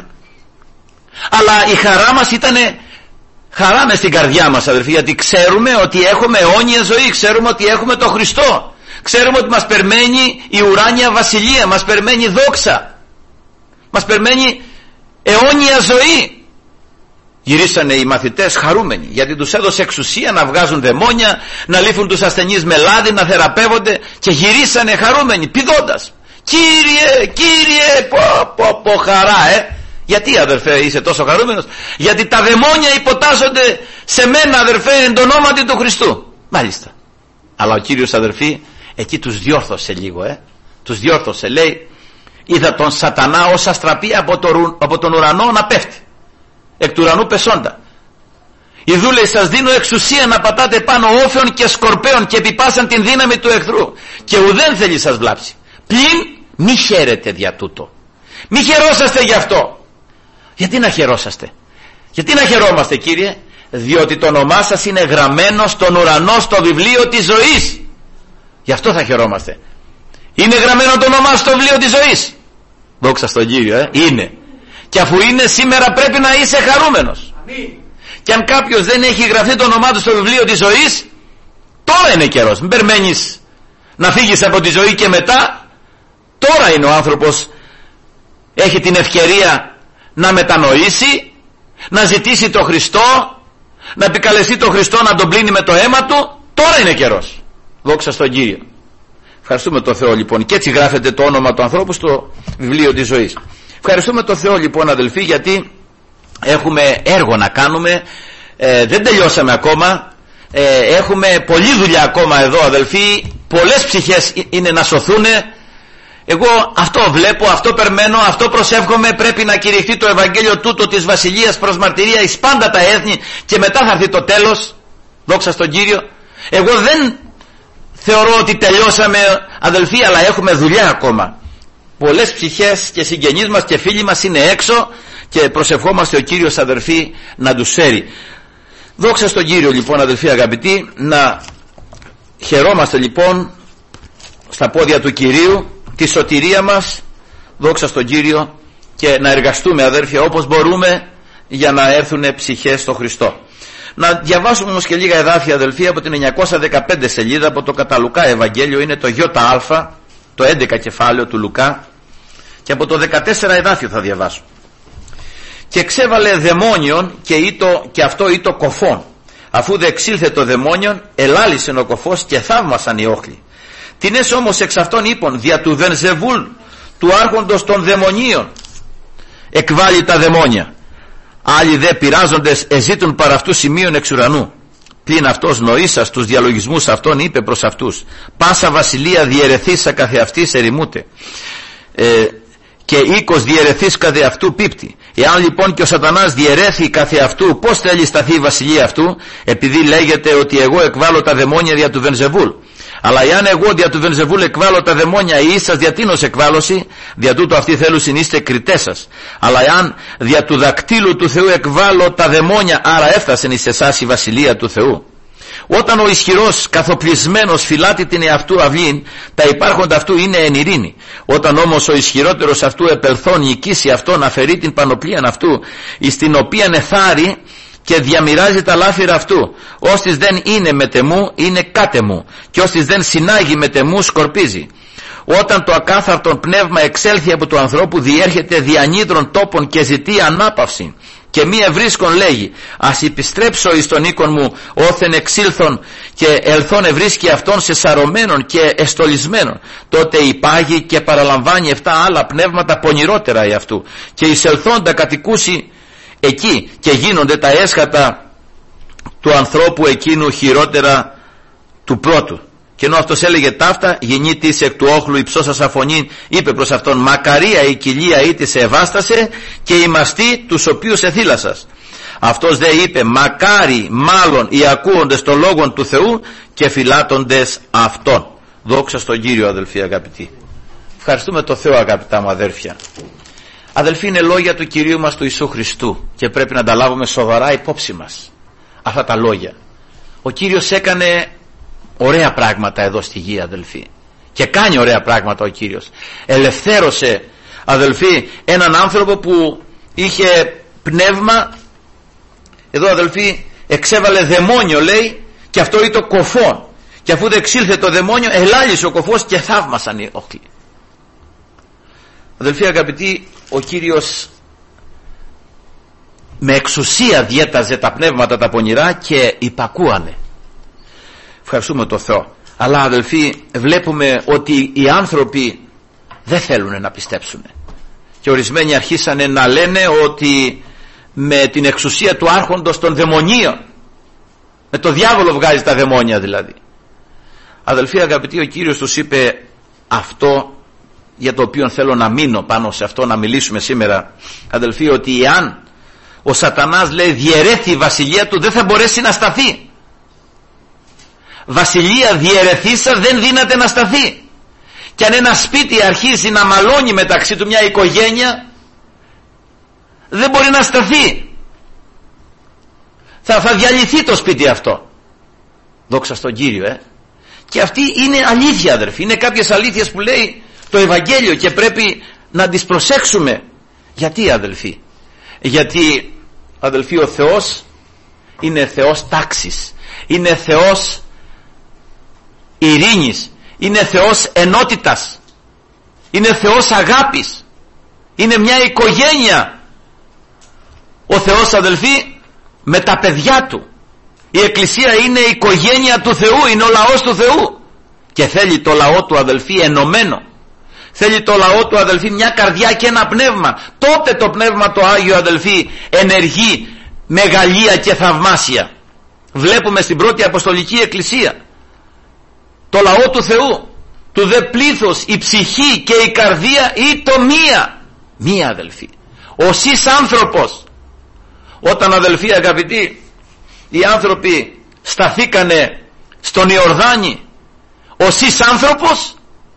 Αλλά η χαρά μας ήτανε χαρά μες στην καρδιά μας, αδερφοί, γιατί ξέρουμε ότι έχουμε αιώνια ζωή, ξέρουμε ότι έχουμε τον Χριστό, ξέρουμε ότι μας περιμένει η ουράνια βασιλεία, μας περιμένει δόξα, μας περιμένει αιώνια ζωή. Γυρίσανε οι μαθητές χαρούμενοι, γιατί τους έδωσε εξουσία να βγάζουν δαιμόνια, να λύθουν τους ασθενείς με λάδι, να θεραπεύονται, και γυρίσανε χαρούμενοι, πηδώντας. Κύριε, Κύριε, πω χαρά, Γιατί, αδερφέ, είσαι τόσο χαρούμενος? Γιατί τα δαιμόνια υποτάσσονται σε μένα, αδερφέ, εν το ονόματι του Χριστού. Μάλιστα. Αλλά ο Κύριος, αδερφοί, εκεί τους διόρθωσε λίγο, τους διόρθωσε, λέει, είδα τον σατανά ως αστραπή από τον ουρανό να πέφτει, εκ του ουρανού πεσόντα. Ιδού, λέει, σας δίνω εξουσία να πατάτε πάνω όφεων και σκορπαίων και επιπάσαν την δύναμη του εχθρού, και ουδέν θέλει σας βλάψει. Πλην μη χαίρετε δια τούτο. Μη χαιρόσαστε γι' αυτό. Γιατί να χαιρόσαστε? Γιατί να χαιρόμαστε, Κύριε? Διότι το όνομά σας είναι γραμμένο στον ουρανό, στο βιβλίο της ζωής. Γι' αυτό θα χαιρόμαστε. Είναι γραμμένο το όνομά στο βιβλίο της ζωής. Δόξα στον Κύριο, είναι. Και αφού είναι, σήμερα πρέπει να είσαι χαρούμενος. Αμήν. Και αν κάποιος δεν έχει γραφτεί το όνομά του στο βιβλίο της ζωής, τώρα είναι καιρός. Μην περιμένεις να φύγεις από τη ζωή και μετά. Τώρα είναι ο άνθρωπος, έχει την ευκαιρία να μετανοήσει, να ζητήσει το Χριστό, να επικαλεστεί το Χριστό, να τον πλύνει με το αίμα του. Τώρα είναι καιρός. Δόξα στον Κύριο. Ευχαριστούμε τον Θεό, λοιπόν. Και έτσι γράφεται το όνομα του ανθρώπου στο βιβλίο της ζωής. Ευχαριστούμε τον Θεό, λοιπόν, αδελφοί, γιατί έχουμε έργο να κάνουμε. Δεν τελειώσαμε ακόμα. Έχουμε πολλή δουλειά ακόμα εδώ, αδελφοί. Πολλές ψυχές είναι να σωθούν. Εγώ αυτό βλέπω, αυτό περιμένω, αυτό προσεύχομαι. Πρέπει να κηρυχθεί το Ευαγγέλιο τούτο της Βασιλείας προς μαρτυρία εις πάντα τα έθνη, και μετά θα έρθει το τέλος. Δόξα στον Κύριο. Εγώ δεν θεωρώ ότι τελειώσαμε, αδελφοί, αλλά έχουμε δουλειά ακόμα. Πολλές ψυχές και συγγενείς μας και φίλοι μας είναι έξω, και προσευχόμαστε ο Κύριος, αδελφοί, να τους φέρει. Δόξα στον Κύριο, λοιπόν, αδελφοί αγαπητοί, να χαιρόμαστε, λοιπόν, στα πόδια του Κυρίου τη σωτηρία μας. Δόξα στον Κύριο, και να εργαστούμε, αδέρφια, όπως μπορούμε, για να έρθουν ψυχές στο Χριστό. Να διαβάσουμε όμως και λίγα εδάφια, αδελφοί, από την 915 σελίδα από το κατά Λουκά Ευαγγέλιο. Είναι το ΙΑ, το 11 κεφάλαιο του Λουκά, και από το 14 εδάφιο θα διαβάσω. Και ξέβαλε δαιμόνιον, και αυτό ήτο κοφών. Αφού δε εξήλθε το δαιμόνιον, ελάλησε ο κοφός, και θαύμασαν οι όχλοι. Τινές όμως εξ αυτών είπων, δια του Βενζεβούλ, του άρχοντος των δαιμονίων, εκβάλλει τα δαιμόνια. Άλλοι δε πειράζοντες εζήτουν παρά αυτού σημείων εξ ουρανού. Πλην αυτός νοήσας τους διαλογισμούς αυτών είπε προς αυτούς, πάσα βασιλεία διαιρεθήσα καθεαυτής ερημούται, και οίκος διαιρεθείς καθεαυτού πίπτη. Εάν λοιπόν και ο σατανάς διαιρέθη καθεαυτού, πώς θέλει σταθεί η βασιλεία αυτού? Επειδή λέγεται ότι εγώ εκβάλλω τα δαιμόνια δια του Βενζεβούλ. Αλλά εάν εγώ δια του Βενζεβούλ εκβάλλω τα δαιμόνια, ή ήσας δια τίνος εκβάλλωση, δια τούτο αυτοί θέλουν είστε κριτές σας. Αλλά εάν δια του δακτύλου του Θεού εκβάλλω τα δαιμόνια, άρα έφτασεν εις εσάς η βασιλεία του Θεού. Όταν ο ισχυρός καθοπλισμένος φυλάτει την εαυτού αυλήν, τα υπάρχοντα αυτού είναι εν ειρήνη. Όταν όμως ο ισχυρότερος αυτού επελθόν νικήσει αυτόν, αφαιρεί την πανοπλίαν αυτού, εις την οποίαν εθάρει, και διαμοιράζει τα λάφυρα αυτού. Όστις δεν είναι μετεμού, είναι κάτεμου, και όστις δεν συνάγει μετεμού, σκορπίζει. Όταν το ακάθαρτον πνεύμα εξέλθει από του ανθρώπου, διέρχεται διανύδρων τόπων και ζητεί ανάπαυση. Και μη ευρίσκον λέγει, ας επιστρέψω εις τον οίκον μου, όθεν εξήλθον, και ελθόν ευρίσκει αυτόν σε σαρωμένον και εστολισμένον. Τότε υπάγει και παραλαμβάνει 7 άλλα πνεύματα πονηρότερα εαυτού, και εισελθόντα κατοικούσει εκεί, και γίνονται τα έσχατα του ανθρώπου εκείνου χειρότερα του πρώτου. Και ενώ αυτός έλεγε ταύτα, γεννήτης εκ του όχλου υψώσας αφωνήν, είπε προς αυτόν, μακαρία η κοιλία ή της εβάστασε, και οι μαστοί τους οποίους εθύλασας. Αυτός δε είπε, μακάρι μάλλον οι ακούοντες των λόγων του Θεού και φυλάτοντες αυτών. Δόξα στον Κύριο, αδελφοί αγαπητοί. Ευχαριστούμε το Θεό, αγαπητά μου αδέρφια. Αδελφοί, είναι λόγια του Κυρίου μας του Ιησού Χριστού, και πρέπει να τα λάβουμε σοβαρά υπόψη μας αυτά τα λόγια. Ο Κύριος έκανε ωραία πράγματα εδώ στη γη, αδελφοί, Και κάνει ωραία πράγματα ο Κύριος. Ελευθέρωσε, αδελφοί, έναν άνθρωπο που είχε πνεύμα, εδώ αδελφοί, εξέβαλε δαιμόνιο, λέει, και αυτό ήταν το κοφό. Και αφού δεν εξήλθε το δαιμόνιο, ελάλησε ο κοφός και θαύμασαν οι όχλοι. Αδελφοί αγαπητοί, ο Κύριος με εξουσία διέταζε τα πνεύματα τα πονηρά και υπακούανε. Ευχαριστούμε τον Θεό. Αλλά αδελφοί, βλέπουμε ότι οι άνθρωποι δεν θέλουν να πιστέψουν. Και ορισμένοι αρχίσανε να λένε ότι με την εξουσία του άρχοντος των δαιμονίων, με το διάβολο βγάζει τα δαιμόνια δηλαδή. Αδελφοί αγαπητοί, ο Κύριος τους είπε αυτό για το οποίο θέλω να μείνω πάνω σε αυτό, να μιλήσουμε σήμερα, αδελφοί, ότι εάν ο σατανάς, λέει, διαιρέθει η βασιλεία του, δεν θα μπορέσει να σταθεί. Βασιλεία διαιρεθήσα δεν δύναται να σταθεί. Και αν ένα σπίτι αρχίζει να μαλώνει μεταξύ του, μια οικογένεια, δεν μπορεί να σταθεί. Θα διαλυθεί το σπίτι αυτό. Δόξα στον Κύριο. Και αυτή είναι αλήθεια, αδερφοί. Είναι κάποιες αλήθειες που λέει το Ευαγγέλιο και πρέπει να τις προσέξουμε. Γιατί, αδελφοί? Γιατί, αδελφοί, ο Θεός είναι Θεός τάξης, είναι Θεός ειρήνης, είναι Θεός ενότητας, είναι Θεός αγάπης, είναι μια οικογένεια ο Θεός, αδελφοί, με τα παιδιά του. Η Εκκλησία είναι η οικογένεια του Θεού, είναι ο λαός του Θεού και θέλει το λαό του, αδελφοί, ενωμένο. Θέλει το λαό του, αδελφοί, μια καρδιά και ένα πνεύμα. Τότε το πνεύμα το Άγιο, αδελφοί, ενεργεί μεγαλεία και θαυμάσια. Βλέπουμε στην πρώτη Αποστολική Εκκλησία το λαό του Θεού, του δε πλήθος η ψυχή και η καρδία ή το μία, αδελφοί. Ο σεις άνθρωπος. Όταν, αδελφοί αγαπητοί, οι άνθρωποι σταθήκανε στον Ιορδάνη, ο σεις άνθρωπος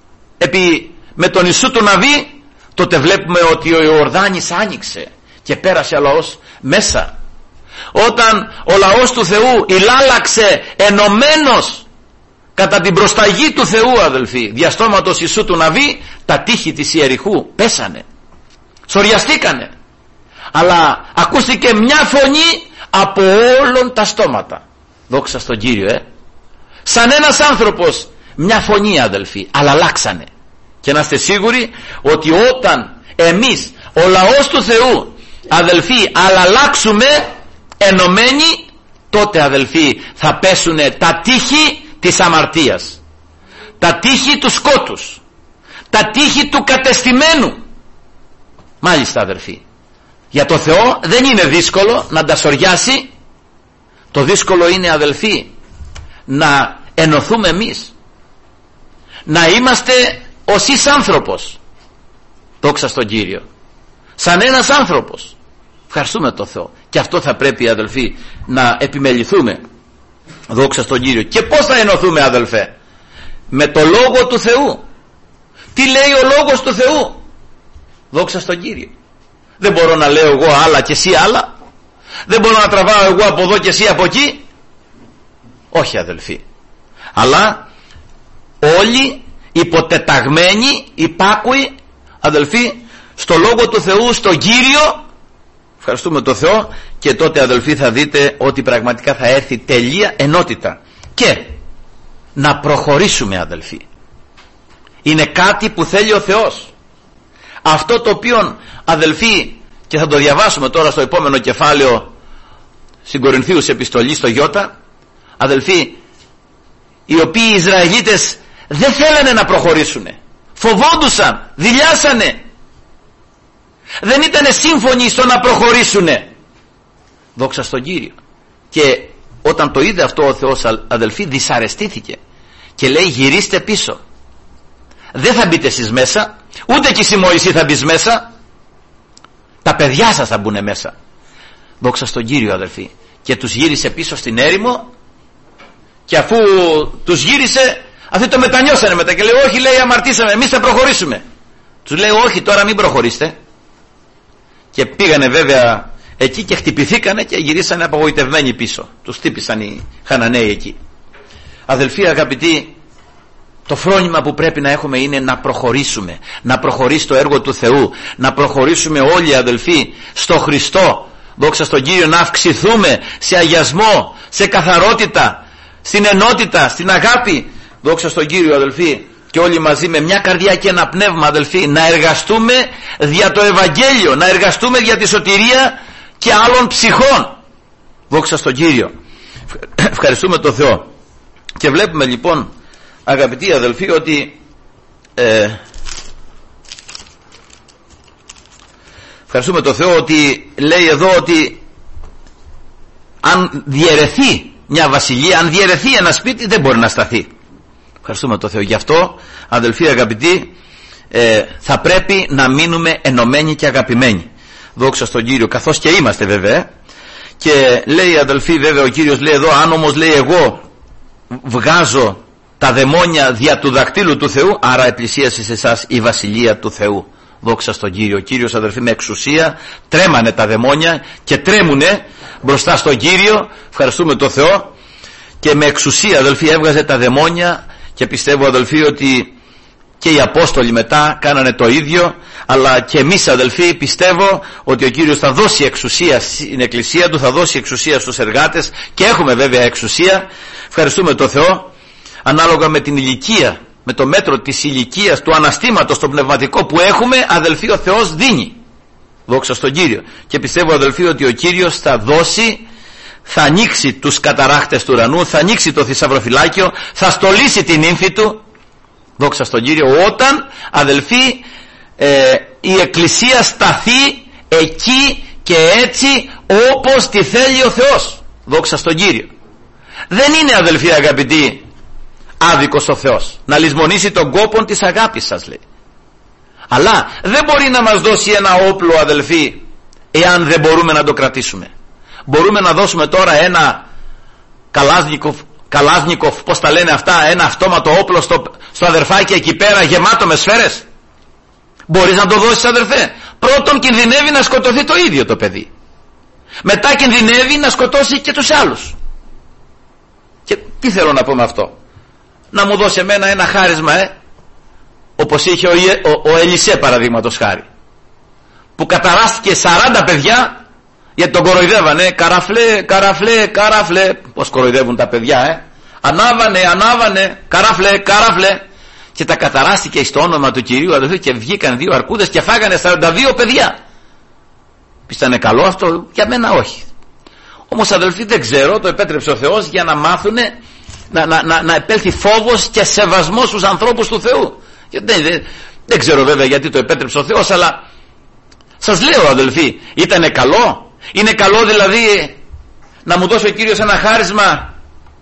με τον Ιησού του Ναβί, τότε βλέπουμε ότι ο Ιορδάνης άνοιξε και πέρασε ο λαός μέσα. Όταν ο λαός του Θεού ηλάλαξε ενωμένος κατά την προσταγή του Θεού, αδελφοί, διαστόματος Ιησού του Ναβί, τα τείχη της Ιεριχού πέσανε, σοριαστήκανε, αλλά ακούστηκε μια φωνή από όλων τα στόματα. Δόξα στον Κύριο. Σαν ένας άνθρωπος, μια φωνή, αδελφοί, αλλά αλλάξανε. Και να είστε σίγουροι ότι όταν εμείς, ο λαός του Θεού, αδελφοί, αλλά αλλάξουμε ενωμένοι, τότε, αδελφοί, θα πέσουνε τα τείχη της αμαρτίας, τα τείχη του σκότους, τα τείχη του κατεστημένου. Μάλιστα, αδελφοί, για το Θεό δεν είναι δύσκολο να τα σωριάσει. Το δύσκολο είναι, αδελφοί, να ενωθούμε εμείς, να είμαστε ως εις άνθρωπος. Δόξα στον Κύριο, σαν ένας άνθρωπος. Ευχαριστούμε το Θεό. Και αυτό θα πρέπει, αδελφοί, να επιμεληθούμε. Δόξα στον Κύριο. Και πώς θα ενωθούμε, αδελφέ? Με το Λόγο του Θεού. Τι λέει ο Λόγος του Θεού? Δόξα στον Κύριο. Δεν μπορώ να λέω εγώ άλλα και εσύ άλλα. Δεν μπορώ να τραβάω εγώ από εδώ και εσύ από εκεί. Όχι, αδελφοί. Αλλά όλοι υποτεταγμένοι, υπάκουοι, αδελφοί, στο Λόγο του Θεού, στον Κύριο. Ευχαριστούμε τον Θεό. Και τότε, αδελφοί, θα δείτε ότι πραγματικά θα έρθει τελεία ενότητα. Και να προχωρήσουμε, αδελφοί. Είναι κάτι που θέλει ο Θεός. Αυτό το οποίο, αδελφοί, και θα το διαβάσουμε τώρα στο επόμενο κεφάλαιο στην Κορινθίους επιστολή στο Ιώτα, αδελφοί, οι οποίοι οι Ισραηλίτες δεν θέλανε να προχωρήσουν, φοβόντουσαν, δειλιάσανε, δεν ήταν σύμφωνοι στο να προχωρήσουνε. Δόξα στον Κύριο. Και όταν το είδε αυτό ο Θεός, αδελφοί, δυσαρεστήθηκε και λέει, γυρίστε πίσω, δεν θα μπείτε εσείς μέσα, ούτε κι εσύ Μωυσή θα μπεις μέσα, τα παιδιά σας θα μπουν μέσα. Δόξα στον Κύριο, αδελφοί. Και τους γύρισε πίσω στην έρημο, και αφού τους γύρισε, αυτοί το μετανιώσανε μετά και λέει, όχι, λέει, αμαρτήσαμε, εμείς θα προχωρήσουμε. Τους λέει, όχι, τώρα μην προχωρήσετε. Και πήγανε βέβαια εκεί και χτυπηθήκανε και γυρίσανε απογοητευμένοι πίσω. Τους χτύπησαν οι Χαναναίοι εκεί. Αδελφοί αγαπητοί, Το φρόνημα που πρέπει να έχουμε είναι να προχωρήσουμε, να προχωρήσει το έργο του Θεού, να προχωρήσουμε όλοι αδελφοί στο Χριστό, δόξα στον Κύριο, να αυξηθούμε σε αγιασμό, σε καθαρότητα, στην ενότητα, στην αγάπη, δόξα στον Κύριο αδελφοί, και όλοι μαζί με μια καρδιά και ένα πνεύμα αδελφοί να εργαστούμε για το Ευαγγέλιο, να εργαστούμε για τη σωτηρία και άλλων ψυχών, δόξα στον Κύριο. Ευχαριστούμε τον Θεό. Και βλέπουμε λοιπόν αγαπητοί αδελφοί ότι ευχαριστούμε τον Θεό ότι λέει εδώ ότι αν διαιρεθεί μια βασιλεία, αν διαιρεθεί ένα σπίτι, δεν μπορεί να σταθεί. Ευχαριστούμε τον Θεό. Γι' αυτό αδελφοί αγαπητοί θα πρέπει να μείνουμε ενωμένοι και αγαπημένοι, δόξα στον Κύριο, καθώς και είμαστε βέβαια. Και λέει αδελφοί βέβαια ο Κύριος λέει εδώ, αν όμως λέει εγώ βγάζω τα δαιμόνια δια του δακτύλου του Θεού, άρα επλησίασε σε εσάς η βασιλεία του Θεού, δόξα στον Κύριο. Ο Κύριος αδελφοί με εξουσία τρέμανε τα δαιμόνια και τρέμουνε μπροστά στον Κύριο, ευχαριστούμε τον Θεό, και με εξουσία αδελφοί έβγαζε τα δαιμόνια. Και πιστεύω αδελφοί ότι και οι Απόστολοι μετά κάνανε το ίδιο, αλλά και εμείς αδελφοί πιστεύω ότι ο Κύριος θα δώσει εξουσία στην Εκκλησία του, θα δώσει εξουσία στους εργάτες, και έχουμε βέβαια εξουσία, ευχαριστούμε τον Θεό, ανάλογα με την ηλικία, με το μέτρο της ηλικίας, του αναστήματος το πνευματικό που έχουμε, αδελφοί ο Θεός δίνει, δόξα στον Κύριο. Και πιστεύω αδελφοί ότι ο Κύριος θα δώσει, θα ανοίξει τους καταράχτες του ουρανού, θα ανοίξει το θησαυροφυλάκιο, θα στολίσει την ύμφη του, δόξα στον Κύριο, όταν αδελφοί η Εκκλησία σταθεί εκεί και έτσι όπως τη θέλει ο Θεός, δόξα στον Κύριο. Δεν είναι αδελφοί αγαπητοί άδικος ο Θεός να λησμονήσει τον κόπο της αγάπης σας, λέει, αλλά δεν μπορεί να μας δώσει ένα όπλο αδελφοί εάν δεν μπορούμε να το κρατήσουμε. Μπορούμε να δώσουμε τώρα ένα Καλάζνικοφ, πώς τα λένε αυτά, ένα αυτόματο όπλο στο αδερφάκι εκεί πέρα γεμάτο με σφαίρες? Μπορείς να το δώσεις αδερφέ? Πρώτον κινδυνεύει να σκοτωθεί το ίδιο το παιδί, μετά κινδυνεύει να σκοτώσει και τους άλλους. Και τι θέλω να πω με αυτό? Να μου δώσει εμένα ένα χάρισμα όπως είχε ο Ελισέ παραδείγματος χάρη, που καταράστηκε 40 παιδιά γιατί τον κοροϊδεύανε, καράφλε, πως κοροϊδεύουν τα παιδιά, ανάβανε, καράφλε, και τα καταράστηκε στο όνομα του Κυρίου αδελφοί, και βγήκαν 2 αρκούδες και φάγανε 42 παιδιά. Πίστανε καλό αυτό? Για μένα όχι. Όμως αδελφοί δεν ξέρω, το επέτρεψε ο Θεός για να μάθουνε να επέλθει φόβος και σεβασμός στους ανθρώπους του Θεού. Δεν ξέρω βέβαια γιατί το επέτρεψε ο Θεός, αλλά σας λέω αδελφοί, ήτανε καλό? Είναι καλό δηλαδή να μου δώσει ο Κύριος ένα χάρισμα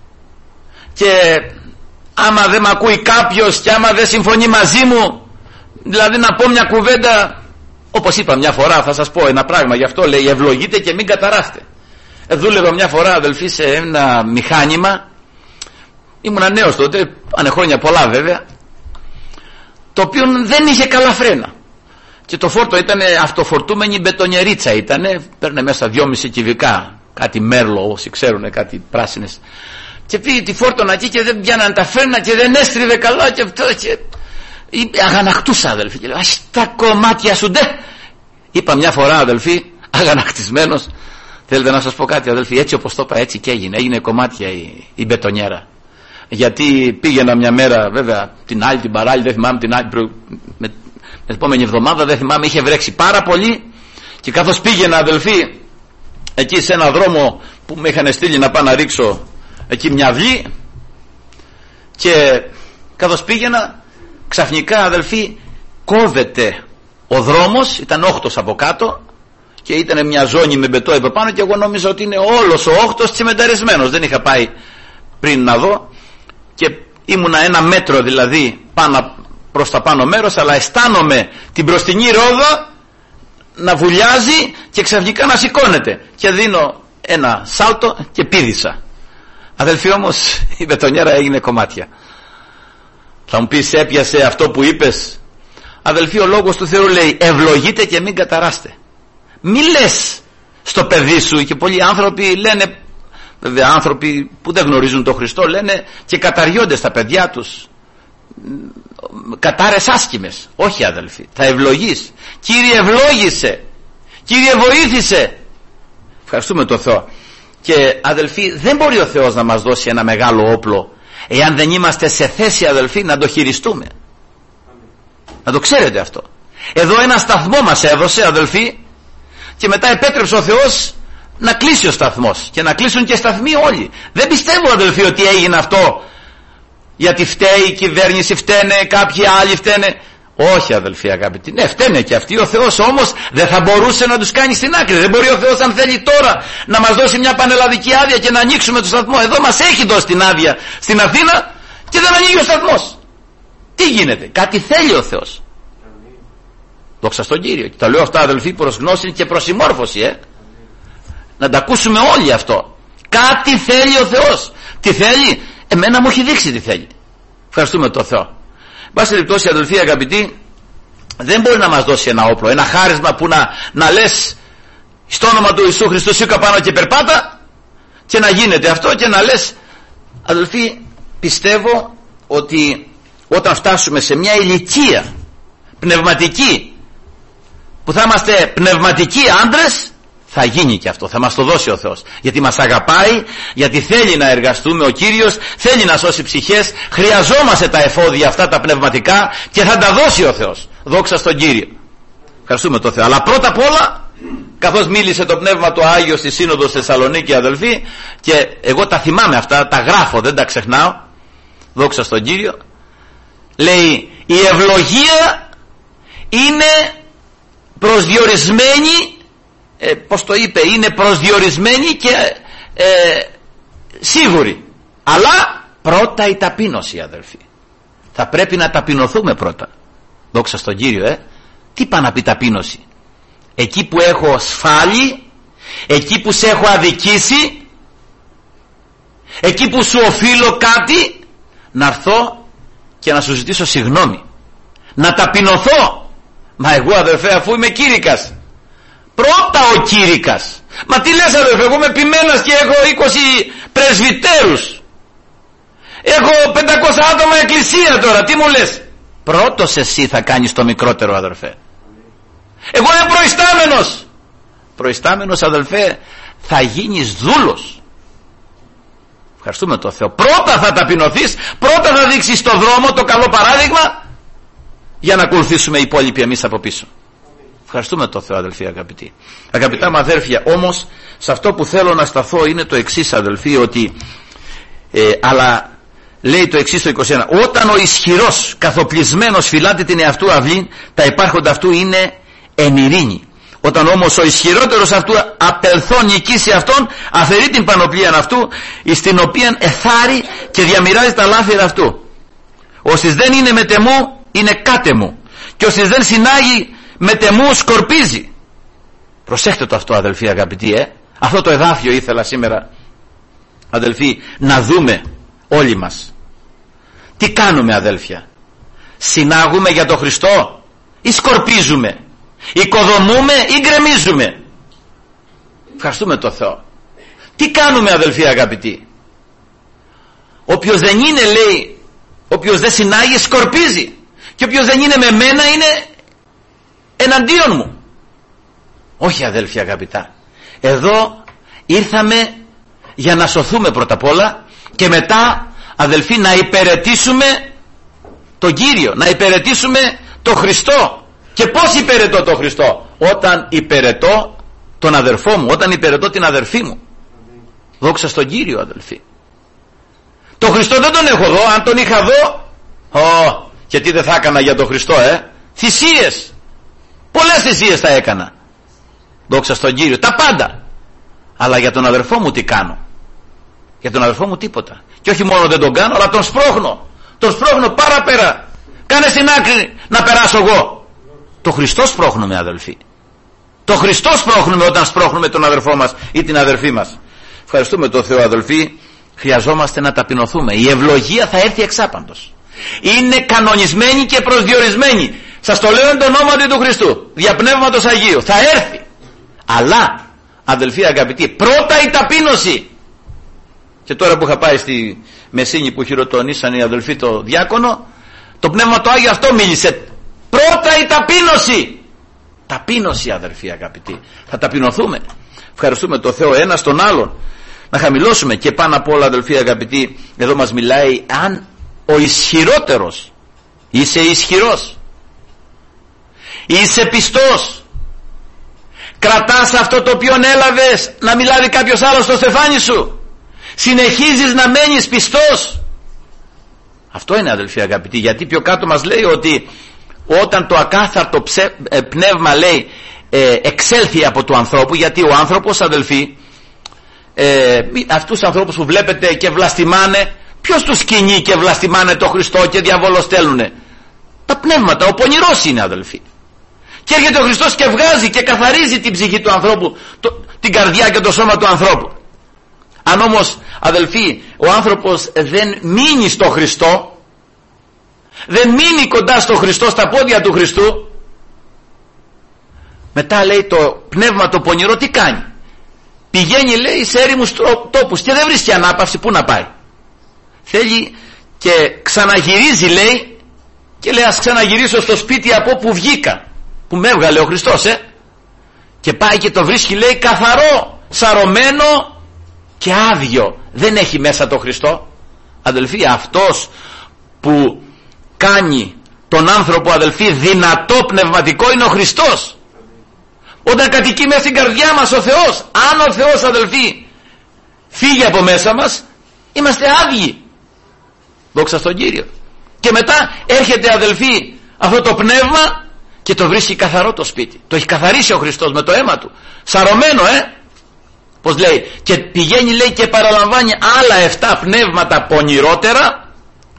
και άμα δεν με ακούει κάποιος και άμα δεν συμφωνεί μαζί μου, δηλαδή να πω μια κουβέντα, όπως είπα μια φορά, θα σας πω ένα πράγμα, γι' αυτό λέει ευλογείτε και μην καταράστε. Δούλευα μια φορά αδελφοί σε ένα μηχάνημα, ήμουνα νέος τότε, άνε χρόνια πολλά βέβαια, το οποίο δεν είχε καλά φρένα. Και το φόρτο ήταν αυτοφορτούμενη μπετονιερίτσα, παίρνε μέσα 2,5 κυβικά, κάτι μέρλο όσοι ξέρουν, κάτι πράσινες, και πήγε τη φόρτωνα εκεί και δεν πιάναν τα φρένα και δεν έστριβε καλά και αυτό, και αγανακτούσα αδελφοί, και λέω στα κομμάτια σου ντε. Είπα μια φορά αδελφοί, αγανακτισμένος, θέλετε να σας πω κάτι αδελφοί, έτσι όπως το είπα έτσι και έγινε κομμάτια η μπετονιέρα. Γιατί πήγαινα μια μέρα βέβαια, την άλλη την παράλληλη, δεν θυμάμαι την άλλη, την επόμενη εβδομάδα δεν θυμάμαι, είχε βρέξει πάρα πολύ, και καθώς πήγαινα αδελφοί εκεί σε ένα δρόμο που με είχαν στείλει να πάω να ρίξω εκεί μια αυλή, και καθώς πήγαινα ξαφνικά αδελφοί κόβεται ο δρόμος, ήταν όχτος από κάτω και ήταν μια ζώνη με μπετό από πάνω, και εγώ νόμιζα ότι είναι όλος ο όχτος τσιμενταρισμένος, δεν είχα πάει πριν να δω, και ήμουνα 1 μέτρο δηλαδή πάνω προς τα πάνω μέρος, αλλά αισθάνομαι την μπροστινή ρόδο να βουλιάζει και ξαφνικά να σηκώνεται, και δίνω ένα σάλτο και πήδησα. Αδελφοί, όμως η μπετονιέρα έγινε κομμάτια. Θα μου πεις έπιασε αυτό που είπες? Αδελφοί, ο λόγος του Θεού λέει ευλογείτε και μην καταράστε. Μη λες στο παιδί σου, και πολλοί άνθρωποι λένε, βέβαια άνθρωποι που δεν γνωρίζουν τον Χριστό, λένε και καταριώνται στα παιδιά τους, κατάρες άσκημες. Όχι αδελφοί, θα ευλογείς. Κύριε ευλόγησε, Κύριε βοήθησε. Ευχαριστούμε τον Θεό. Και αδελφοί, δεν μπορεί ο Θεός να μας δώσει ένα μεγάλο όπλο εάν δεν είμαστε σε θέση, αδελφοί, να το χειριστούμε. Να το ξέρετε αυτό. Εδώ ένα σταθμό μας έδωσε, αδελφοί, και μετά επέτρεψε ο Θεός να κλείσει ο σταθμός και να κλείσουν και σταθμοί όλοι. Δεν πιστεύω, αδελφοί, ότι έγινε αυτό γιατί φταίει η κυβέρνηση, φταίνε κάποιοι άλλοι, φταίνε. Όχι, αδελφοί αγαπητοί, ναι, φταίνε και αυτοί. Ο Θεός όμως δεν θα μπορούσε να τους κάνει στην άκρη. Δεν μπορεί ο Θεός, αν θέλει τώρα, να μας δώσει μια πανελλαδική άδεια και να ανοίξουμε το σταθμό. Εδώ μας έχει δώσει την άδεια στην Αθήνα και δεν ανοίγει ο σταθμός. Τι γίνεται? Κάτι θέλει ο Θεός. Δόξα στον Κύριο. Και τα λέω αυτά, αδελφοί, προς γνώση και προς συμμόρφωση, να τα ακούσουμε όλοι αυτό. Κάτι θέλει ο Θεός. Τι θέλει? Εμένα μου έχει δείξει τι θέλει. Ευχαριστούμε τον Θεό. Εν πάση περιπτώσει, αδελφοί αγαπητοί, δεν μπορεί να μας δώσει ένα όπλο, ένα χάρισμα που να λες στο όνομα του Ιησού Χριστού σήκω πάνω και περπάτα και να γίνεται αυτό και να λες. Αδελφοί, πιστεύω ότι όταν φτάσουμε σε μια ηλικία πνευματική που θα είμαστε πνευματικοί άντρες, θα γίνει και αυτό, θα μας το δώσει ο Θεός, γιατί μας αγαπάει, γιατί θέλει να εργαστούμε. Ο Κύριος θέλει να σώσει ψυχές. Χρειαζόμαστε τα εφόδια αυτά τα πνευματικά και θα τα δώσει ο Θεός. Δόξα στον Κύριο. Ευχαριστούμε τον Θεό. Αλλά πρώτα απ' όλα, καθώς μίλησε το Πνεύμα το Άγιο στη Σύνοδο στη Θεσσαλονίκη, αδελφοί, και εγώ τα θυμάμαι αυτά, τα γράφω, δεν τα ξεχνάω, δόξα στον Κύριο, λέει, η ευλογία είναι προσδιορισμένη, πως το είπε, είναι προσδιορισμένη και σίγουρη. Αλλά πρώτα η ταπείνωση, αδελφοί. Θα πρέπει να ταπεινωθούμε πρώτα. Δόξα στον Κύριο. Τι πάει να πει ταπείνωση? Εκεί που έχω σφάλει, εκεί που σε έχω αδικήσει, εκεί που σου οφείλω κάτι, να έρθω και να σου ζητήσω συγγνώμη, να ταπεινωθώ. Μα εγώ, αδελφέ, αφού είμαι κήρυκας, πρώτα ο κήρυκας. Μα τι λες, αδελφέ, εγώ είμαι ποιμένας και έχω 20 πρεσβυτέρους, έχω 500 άτομα εκκλησία τώρα, τι μου λες? Πρώτος εσύ θα κάνεις το μικρότερο, αδελφέ. Εγώ είμαι προϊστάμενος. Προϊστάμενος, αδελφέ, θα γίνεις δούλος. Ευχαριστούμε τον Θεό. Πρώτα θα ταπεινωθείς, πρώτα θα δείξεις το δρόμο, το καλό παράδειγμα, για να ακολουθήσουμε οι υπόλοιποι εμείς από πίσω. Ευχαριστούμε τον Θεό, αδελφοί αγαπητοί. Αγαπητά μου αδέρφια, όμως σε αυτό που θέλω να σταθώ είναι το εξής, αδελφοί, ότι αλλά λέει το εξής το 21: όταν ο ισχυρός καθοπλισμένος φυλάται την εαυτού αυλή, τα υπάρχοντα αυτού είναι εν ειρήνη. Όταν όμως ο ισχυρότερος αυτού απελθόν νικήσει αυτόν, αφαιρεί την πανοπλία αυτού, εις την οποία εθάρει και διαμοιράζει τα λάφυρα αυτού. Όσοι δεν είναι μετεμού είναι κάτεμου, και όσοι δεν συνάγει μετεμού σκορπίζει. Προσέχτε το αυτό, αδελφοί αγαπητοί. Αυτό το εδάφιο ήθελα σήμερα, αδελφοί, να δούμε όλοι μας. Τι κάνουμε, αδέλφια? Συνάγουμε για τον Χριστό ή σκορπίζουμε? Οικοδομούμε ή γκρεμίζουμε? Ευχαριστούμε τον Θεό. Τι κάνουμε, αδελφοί αγαπητοί? Όποιος δεν είναι, λέει, όποιος δεν συνάγει σκορπίζει, και όποιος δεν είναι με μένα είναι εναντίον μου. Όχι, αδέλφια αγαπητά, εδώ ήρθαμε για να σωθούμε πρώτα απ' όλα, και μετά, αδελφοί, να υπηρετήσουμε τον Κύριο, να υπηρετήσουμε τον Χριστό. Και πώς υπηρετώ τον Χριστό? Όταν υπηρετώ τον αδερφό μου, όταν υπηρετώ την αδερφή μου. Δόξα στον Κύριο, αδελφοί. Τον Χριστό δεν τον έχω δω. Αν τον είχα δω, και τι δεν θα έκανα για τον Χριστό? Θυσίες, πολλές θυσίες θα έκανα, δόξα στον Κύριο, τα πάντα. Αλλά για τον αδερφό μου τι κάνω? Για τον αδερφό μου τίποτα. Και όχι μόνο δεν τον κάνω, αλλά τον σπρώχνω. Τον σπρώχνω παραπέρα. Κάνε στην άκρη να περάσω εγώ. Το Χριστό σπρώχνουμε, αδελφοί. Το Χριστό σπρώχνουμε όταν σπρώχνουμε τον αδερφό μας ή την αδερφή μας. Ευχαριστούμε τον Θεό, αδελφοί. Χρειαζόμαστε να ταπεινωθούμε. Η ευλογία θα έρθει εξάπαντος. Είναι κανονισμένη και προσδιορισμένη. Σας το λέω εν το όνομα του Χριστού, δια Πνεύματος Αγίου. Θα έρθει. Αλλά, αδελφοί αγαπητοί, πρώτα η ταπείνωση. Και τώρα που είχα πάει στη Μεσίνη που χειροτονήσαν οι αδελφοί το διάκονο, Το Πνεύμα το Άγιο αυτό μίλησε. Πρώτα η ταπείνωση. Ταπείνωση, αδερφοί αγαπητοί. Θα ταπεινωθούμε. Ευχαριστούμε το Θεό ένας τον άλλον. Να χαμηλώσουμε. Και πάνω απ' όλα, αδελφοί αγαπητοί, εδώ μας μιλάει αν ο ισχυρότερος, είσαι ισχυρός, είσαι πιστός, κρατάς αυτό το οποίο έλαβες, να μην λάβει κάποιος άλλος στο στεφάνι σου, συνεχίζεις να μένεις πιστός. Αυτό είναι, αδελφοί αγαπητοί, γιατί πιο κάτω μας λέει ότι όταν το ακάθαρτο πνεύμα, λέει, εξέλθει από του ανθρώπου, γιατί ο άνθρωπος, αδελφοί, αυτούς τους ανθρώπους που βλέπετε και βλαστημάνε, ποιος τους κινεί και βλαστημάνε το Χριστό και διαβολοστέλνουνε? Τα πνεύματα, ο πονηρός είναι, αδελφοί. Και έρχεται ο Χριστός και βγάζει και καθαρίζει την ψυχή του ανθρώπου, την καρδιά και το σώμα του ανθρώπου. Αν όμως, αδελφοί, ο άνθρωπος δεν μείνει στο Χριστό, δεν μείνει κοντά στο Χριστό, στα πόδια του Χριστού, μετά, λέει, το πνεύμα το πονηρό τι κάνει? Πηγαίνει, λέει, σε έρημους τόπους και δεν βρίσκει ανάπαυση. Πού να πάει? Θέλει και ξαναγυρίζει, λέει, και λέει, ας ξαναγυρίσω στο σπίτι από όπου βγήκα, που με έβγαλε ο Χριστός, και πάει και το βρίσκει, λέει, καθαρό, σαρωμένο και άδειο. Δεν έχει μέσα το Χριστό. Αδελφοί, αυτός που κάνει τον άνθρωπο, αδελφοί, δυνατό πνευματικό είναι ο Χριστός. Όταν κατοικεί μέσα στην καρδιά μας ο Θεός, αν ο Θεός, αδελφοί, φύγει από μέσα μας, είμαστε άδειοι. Δόξα στον Κύριο. Και μετά έρχεται, αδελφοί, αυτό το πνεύμα και το βρίσκει καθαρό το σπίτι. Το έχει καθαρίσει ο Χριστός με το αίμα του. Σαρωμένο, πως λέει, και πηγαίνει, λέει, και παραλαμβάνει άλλα 7 πνεύματα πονηρότερα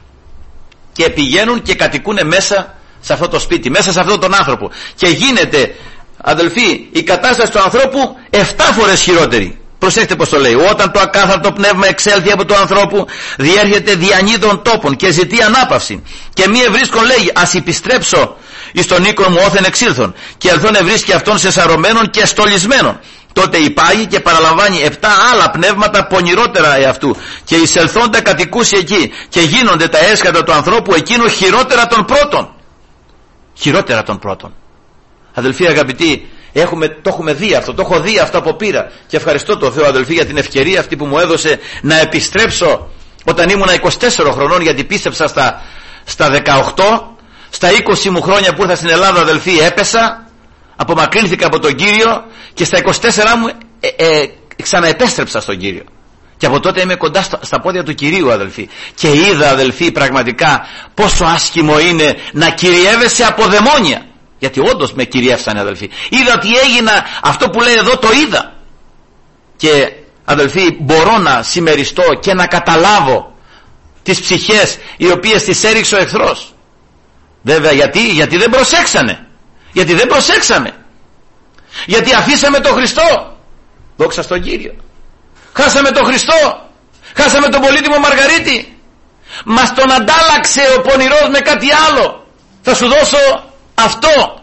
και πηγαίνουν και κατοικούν μέσα σε αυτό το σπίτι, μέσα σε αυτόν τον άνθρωπο. Και γίνεται, αδελφοί, η κατάσταση του ανθρώπου 7 φορές χειρότερη. Προσέξτε πως το λέει. Όταν το ακάθαρτο πνεύμα εξέλθει από του ανθρώπου, διέρχεται διανύδων τόπων και ζητεί ανάπαυση. Και μη ευρίσκον, λέει, ας επιστρέψω εις τον οίκο μου όθεν εξήλθον. Και ελθόν ευρίσκει αυτόν σε σαρωμένον και στολισμένον. Τότε υπάγει και παραλαμβάνει 7 άλλα πνεύματα πονηρότερα εαυτού. Και εισελθόντα κατοικούσι εκεί. Και γίνονται τα έσχατα του ανθρώπου εκείνου χειρότερα των πρώτων. Χειρότερα των πρώτων. Αδελφοί αγαπητοί, το έχουμε δει αυτό, το έχω δει αυτό από πείρα. Και ευχαριστώ τον Θεό, αδελφοί, για την ευκαιρία αυτή που μου έδωσε να επιστρέψω όταν ήμουνα 24 χρονών, γιατί πίστεψα στα 18. Στα 20 μου χρόνια που ήρθα στην Ελλάδα, αδελφοί, έπεσα, απομακρύνθηκα από τον Κύριο και στα 24 μου ξαναεπέστρεψα στον Κύριο. Και από τότε είμαι κοντά στα πόδια του Κυρίου, αδελφοί. Και είδα, αδελφοί, πραγματικά πόσο άσχημο είναι να κυριεύεσαι από δαιμόνια. Γιατί όντως με κυριεύσανε, αδελφοί. Είδα ότι έγινα αυτό που λέει εδώ, το είδα. Και, αδελφοί, μπορώ να συμμεριστώ και να καταλάβω τις ψυχές οι οποίες τις έριξε ο εχθρός. Βέβαια, γιατί δεν προσέξανε. Γιατί δεν προσέξαμε. Γιατί αφήσαμε τον Χριστό. Δόξα στον Κύριο. Χάσαμε τον Χριστό. Χάσαμε τον πολύτιμο Μαργαρίτη. Μας τον αντάλλαξε ο πονηρός με κάτι άλλο. Θα σου δώσω αυτό.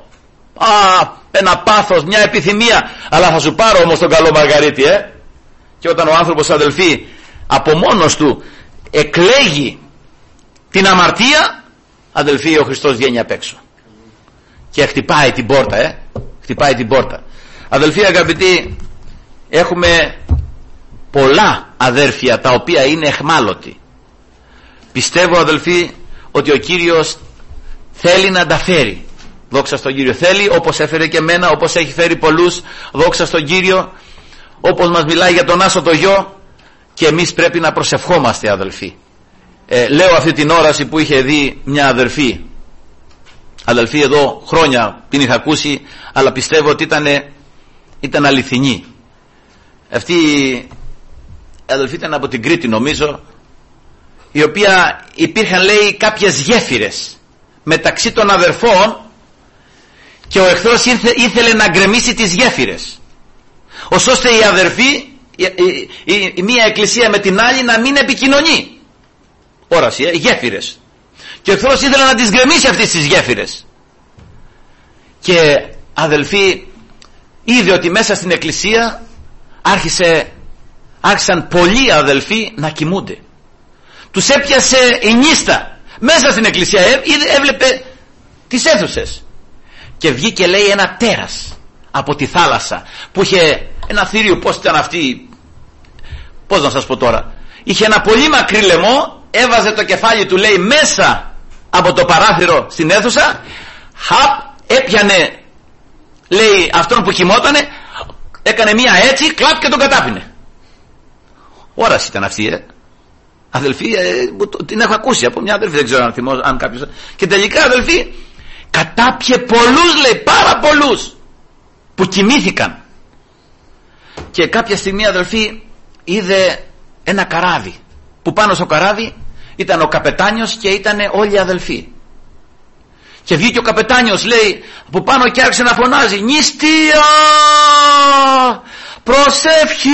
Ένα πάθος, μια επιθυμία. Αλλά θα σου πάρω όμως τον καλό Μαργαρίτη, Και όταν ο άνθρωπος, αδελφοί, από μόνος του εκλέγει την αμαρτία, αδελφοί, ο Χριστός βγαίνει απ' έξω και χτυπάει την πόρτα, χτυπάει την πόρτα. Αδελφοί αγαπητοί, έχουμε πολλά αδέρφια τα οποία είναι εχμάλωτοι. Πιστεύω, αδελφοί, ότι ο Κύριος θέλει να τα φέρει. Δόξα στον Κύριο. Θέλει, όπως έφερε και εμένα, όπως έχει φέρει πολλούς, δόξα στον Κύριο, όπως μας μιλάει για τον άσωτο γιο, και εμείς πρέπει να προσευχόμαστε, αδελφοί. Λέω αυτή την όραση που είχε δει μια αδελφή. Αδελφή, εδώ χρόνια την είχα ακούσει, αλλά πιστεύω ότι ήταν αληθινή. Αυτή η αδελφή ήταν από την Κρήτη, νομίζω, η οποία υπήρχαν, λέει, κάποιες γέφυρες μεταξύ των αδερφών και ο εχθρός ήθελε να γκρεμίσει τις γέφυρες, ώστε οι αδερφοί, η μία εκκλησία με την άλλη, να μην επικοινωνεί. Όραση, γέφυρες. Και ο εχθρός ήθελε να τις γκρεμίσει αυτές τις γέφυρες. Και, αδελφοί, είδε ότι μέσα στην εκκλησία άρχισαν πολλοί αδελφοί να κοιμούνται. Τους έπιασε η νύστα. μέσα στην εκκλησία, έβλεπε τις αίθουσες. Και βγήκε, λέει, ένα τέρας από τη θάλασσα που είχε ένα θηρίο, πώς ήταν αυτή, πώς να σας πω τώρα, είχε ένα πολύ μακρύ λαιμό, έβαζε το κεφάλι του, λέει, μέσα από το παράθυρο στην αίθουσα, έπιανε, λέει, αυτόν που κοιμότανε, έκανε μία έτσι, κλαπ, και τον κατάπινε. Όραση ήταν αυτή, αδελφοί, την έχω ακούσει από μια αδελφή, δεν ξέρω αν κάποιος. Και τελικά, αδελφοί, κατάπιε πολλούς, λέει, πάρα πολλούς που κοιμήθηκαν. Και κάποια στιγμή, αδελφοί, είδε ένα καράβι, που πάνω στο καράβι ήταν ο καπετάνιος και ήταν όλοι οι αδελφοί. Και βγήκε ο καπετάνιος, λέει, από πάνω και άρχισε να φωνάζει, νηστεία, προσευχή.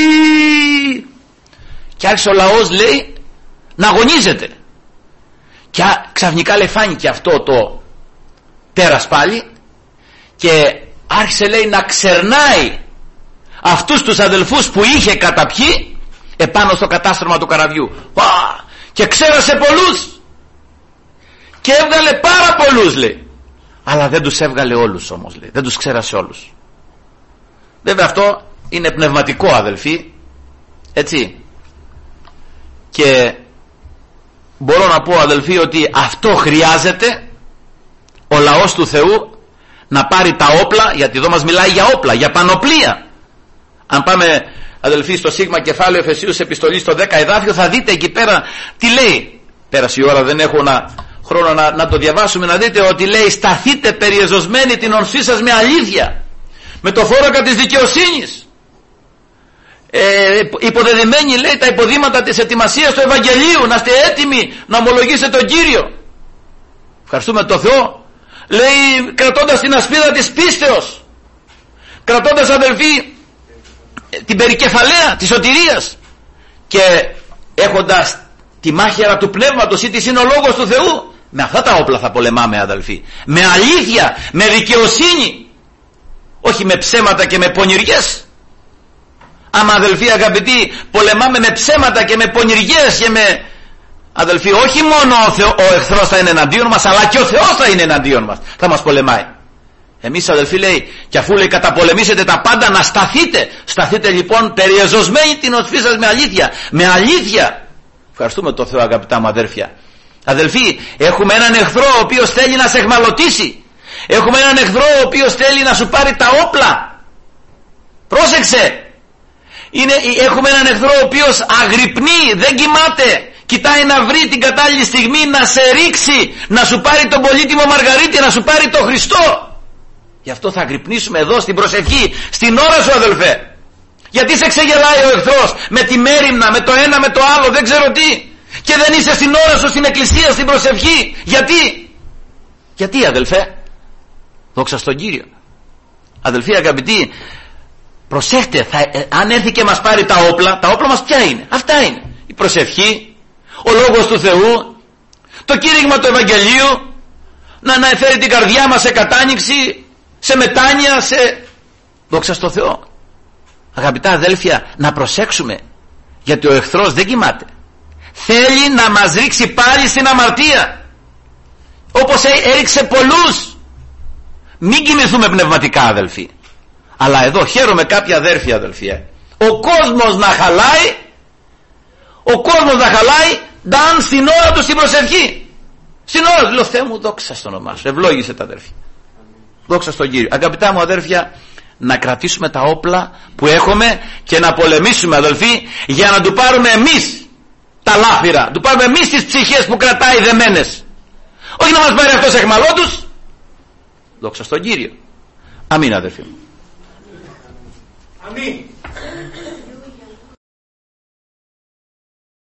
Και άρχισε ο λαός, λέει, να αγωνίζεται. Και ξαφνικά, λέει, φάνηκε αυτό το τέρας πάλι και άρχισε, λέει, να ξερνάει αυτούς τους αδελφούς που είχε καταπιεί επάνω στο κατάστρωμα του καραβιού. Και ξέρασε πολλούς και έβγαλε πάρα πολλούς, λέει, αλλά δεν τους έβγαλε όλους όμως, λέει, δεν τους ξέρασε όλους. Βέβαια αυτό είναι πνευματικό, αδελφοί, έτσι, και μπορώ να πω, αδελφοί, ότι αυτό χρειάζεται ο λαός του Θεού, να πάρει τα όπλα, γιατί εδώ μας μιλάει για όπλα, για πανοπλία. Αν πάμε, αδελφοί, στο Σίγμα κεφάλαιο Εφεσίους επιστολή στο 10 εδάφιο, θα δείτε εκεί πέρα τι λέει. Πέρασε η ώρα, δεν έχω χρόνο να το διαβάσουμε, να δείτε ότι λέει, σταθείτε περιεζωσμένοι την ορθή σας με αλήθεια, με το φόροκα της δικαιοσύνης, υποδεδεμένοι, λέει, τα υποδήματα της ετοιμασίας του Ευαγγελίου, να είστε έτοιμοι να ομολογήσετε τον Κύριο. Ευχαριστούμε τον Θεό, λέει, κρατώντας την ασπίδα της πίστεως, κρατώντας, αδελφοί, την περικεφαλαία της σωτηρίας και έχοντας τη μάχαιρα του πνεύματος, ή της είναι ο λόγος του Θεού. Με αυτά τα όπλα θα πολεμάμε, αδελφοί, με αλήθεια, με δικαιοσύνη, όχι με ψέματα και με πονηριές. Άμα, αδελφοί αγαπητοί, πολεμάμε με ψέματα και με πονηριές και με, αδελφοί, όχι μόνο ο εχθρός θα είναι εναντίον μας, αλλά και ο Θεός θα είναι εναντίον μας, θα μας πολεμάει. Εμείς, αδελφοί, λέει, και αφού, λέει, καταπολεμήσετε τα πάντα, να σταθείτε λοιπόν περιεζωσμένοι την οσφή σας με αλήθεια, με αλήθεια. Ευχαριστούμε τον Θεό, αγαπητά μου αδέρφια. Αδελφοί, έχουμε έναν εχθρό ο οποίος θέλει να σε εχμαλωτήσει, έχουμε έναν εχθρό ο οποίος θέλει να σου πάρει τα όπλα. Πρόσεξε, έχουμε έναν εχθρό ο οποίος αγρυπνεί, δεν κοιμάται, κοιτάει να βρει την κατάλληλη στιγμή να σε ρίξει, να σου πάρει τον πολύτιμο Μαργαρίτη, να σου πάρει τον Χριστό. Γι' αυτό θα αγρυπνήσουμε εδώ στην προσευχή, στην ώρα σου, αδελφέ. Γιατί σε ξεγελάει ο εχθρός με τη μέριμνα, με το ένα, με το άλλο, δεν ξέρω τι, και δεν είσαι στην ώρα σου στην εκκλησία, στην προσευχή? Γιατί, αδελφέ? Δόξα στον Κύριο. Αδελφοί αγαπητοί, προσέχτε, αν έρθει και μας πάρει τα όπλα μας ποια είναι? Αυτά είναι: η προσευχή, ο λόγος του Θεού, το κήρυγμα του Ευαγγελίου, να εφέρει την καρδιά μας σε κατάνοιξη, σε μετάνοια, δόξα στο Θεό. Αγαπητά αδέλφια, να προσέξουμε, γιατί ο εχθρός δεν κοιμάται, θέλει να μας ρίξει πάλι στην αμαρτία, όπως έριξε πολλούς. Μην κοιμηθούμε πνευματικά, αδελφοί. Αλλά εδώ χαίρομαι κάποια αδέρφια, αδελφία, ο κόσμος να χαλάει ντάν στην ώρα του στην προσευχή, στην ώρα του. Λέω, Θεέ μου, δόξα στο όνομά σου, ευλόγησε τα αδέρφια. Δόξα στον Κύριο. Αγαπητά μου αδέρφια, να κρατήσουμε τα όπλα που έχουμε και να πολεμήσουμε, αδελφοί, για να του πάρουμε εμείς τα λάφυρα, να του πάρουμε εμείς τις ψυχές που κρατάει δεμένες, όχι να μας πάρει αυτός εχμαλώτους. Δόξα στον Κύριο. Αμήν, αδερφοί μου. Αμήν.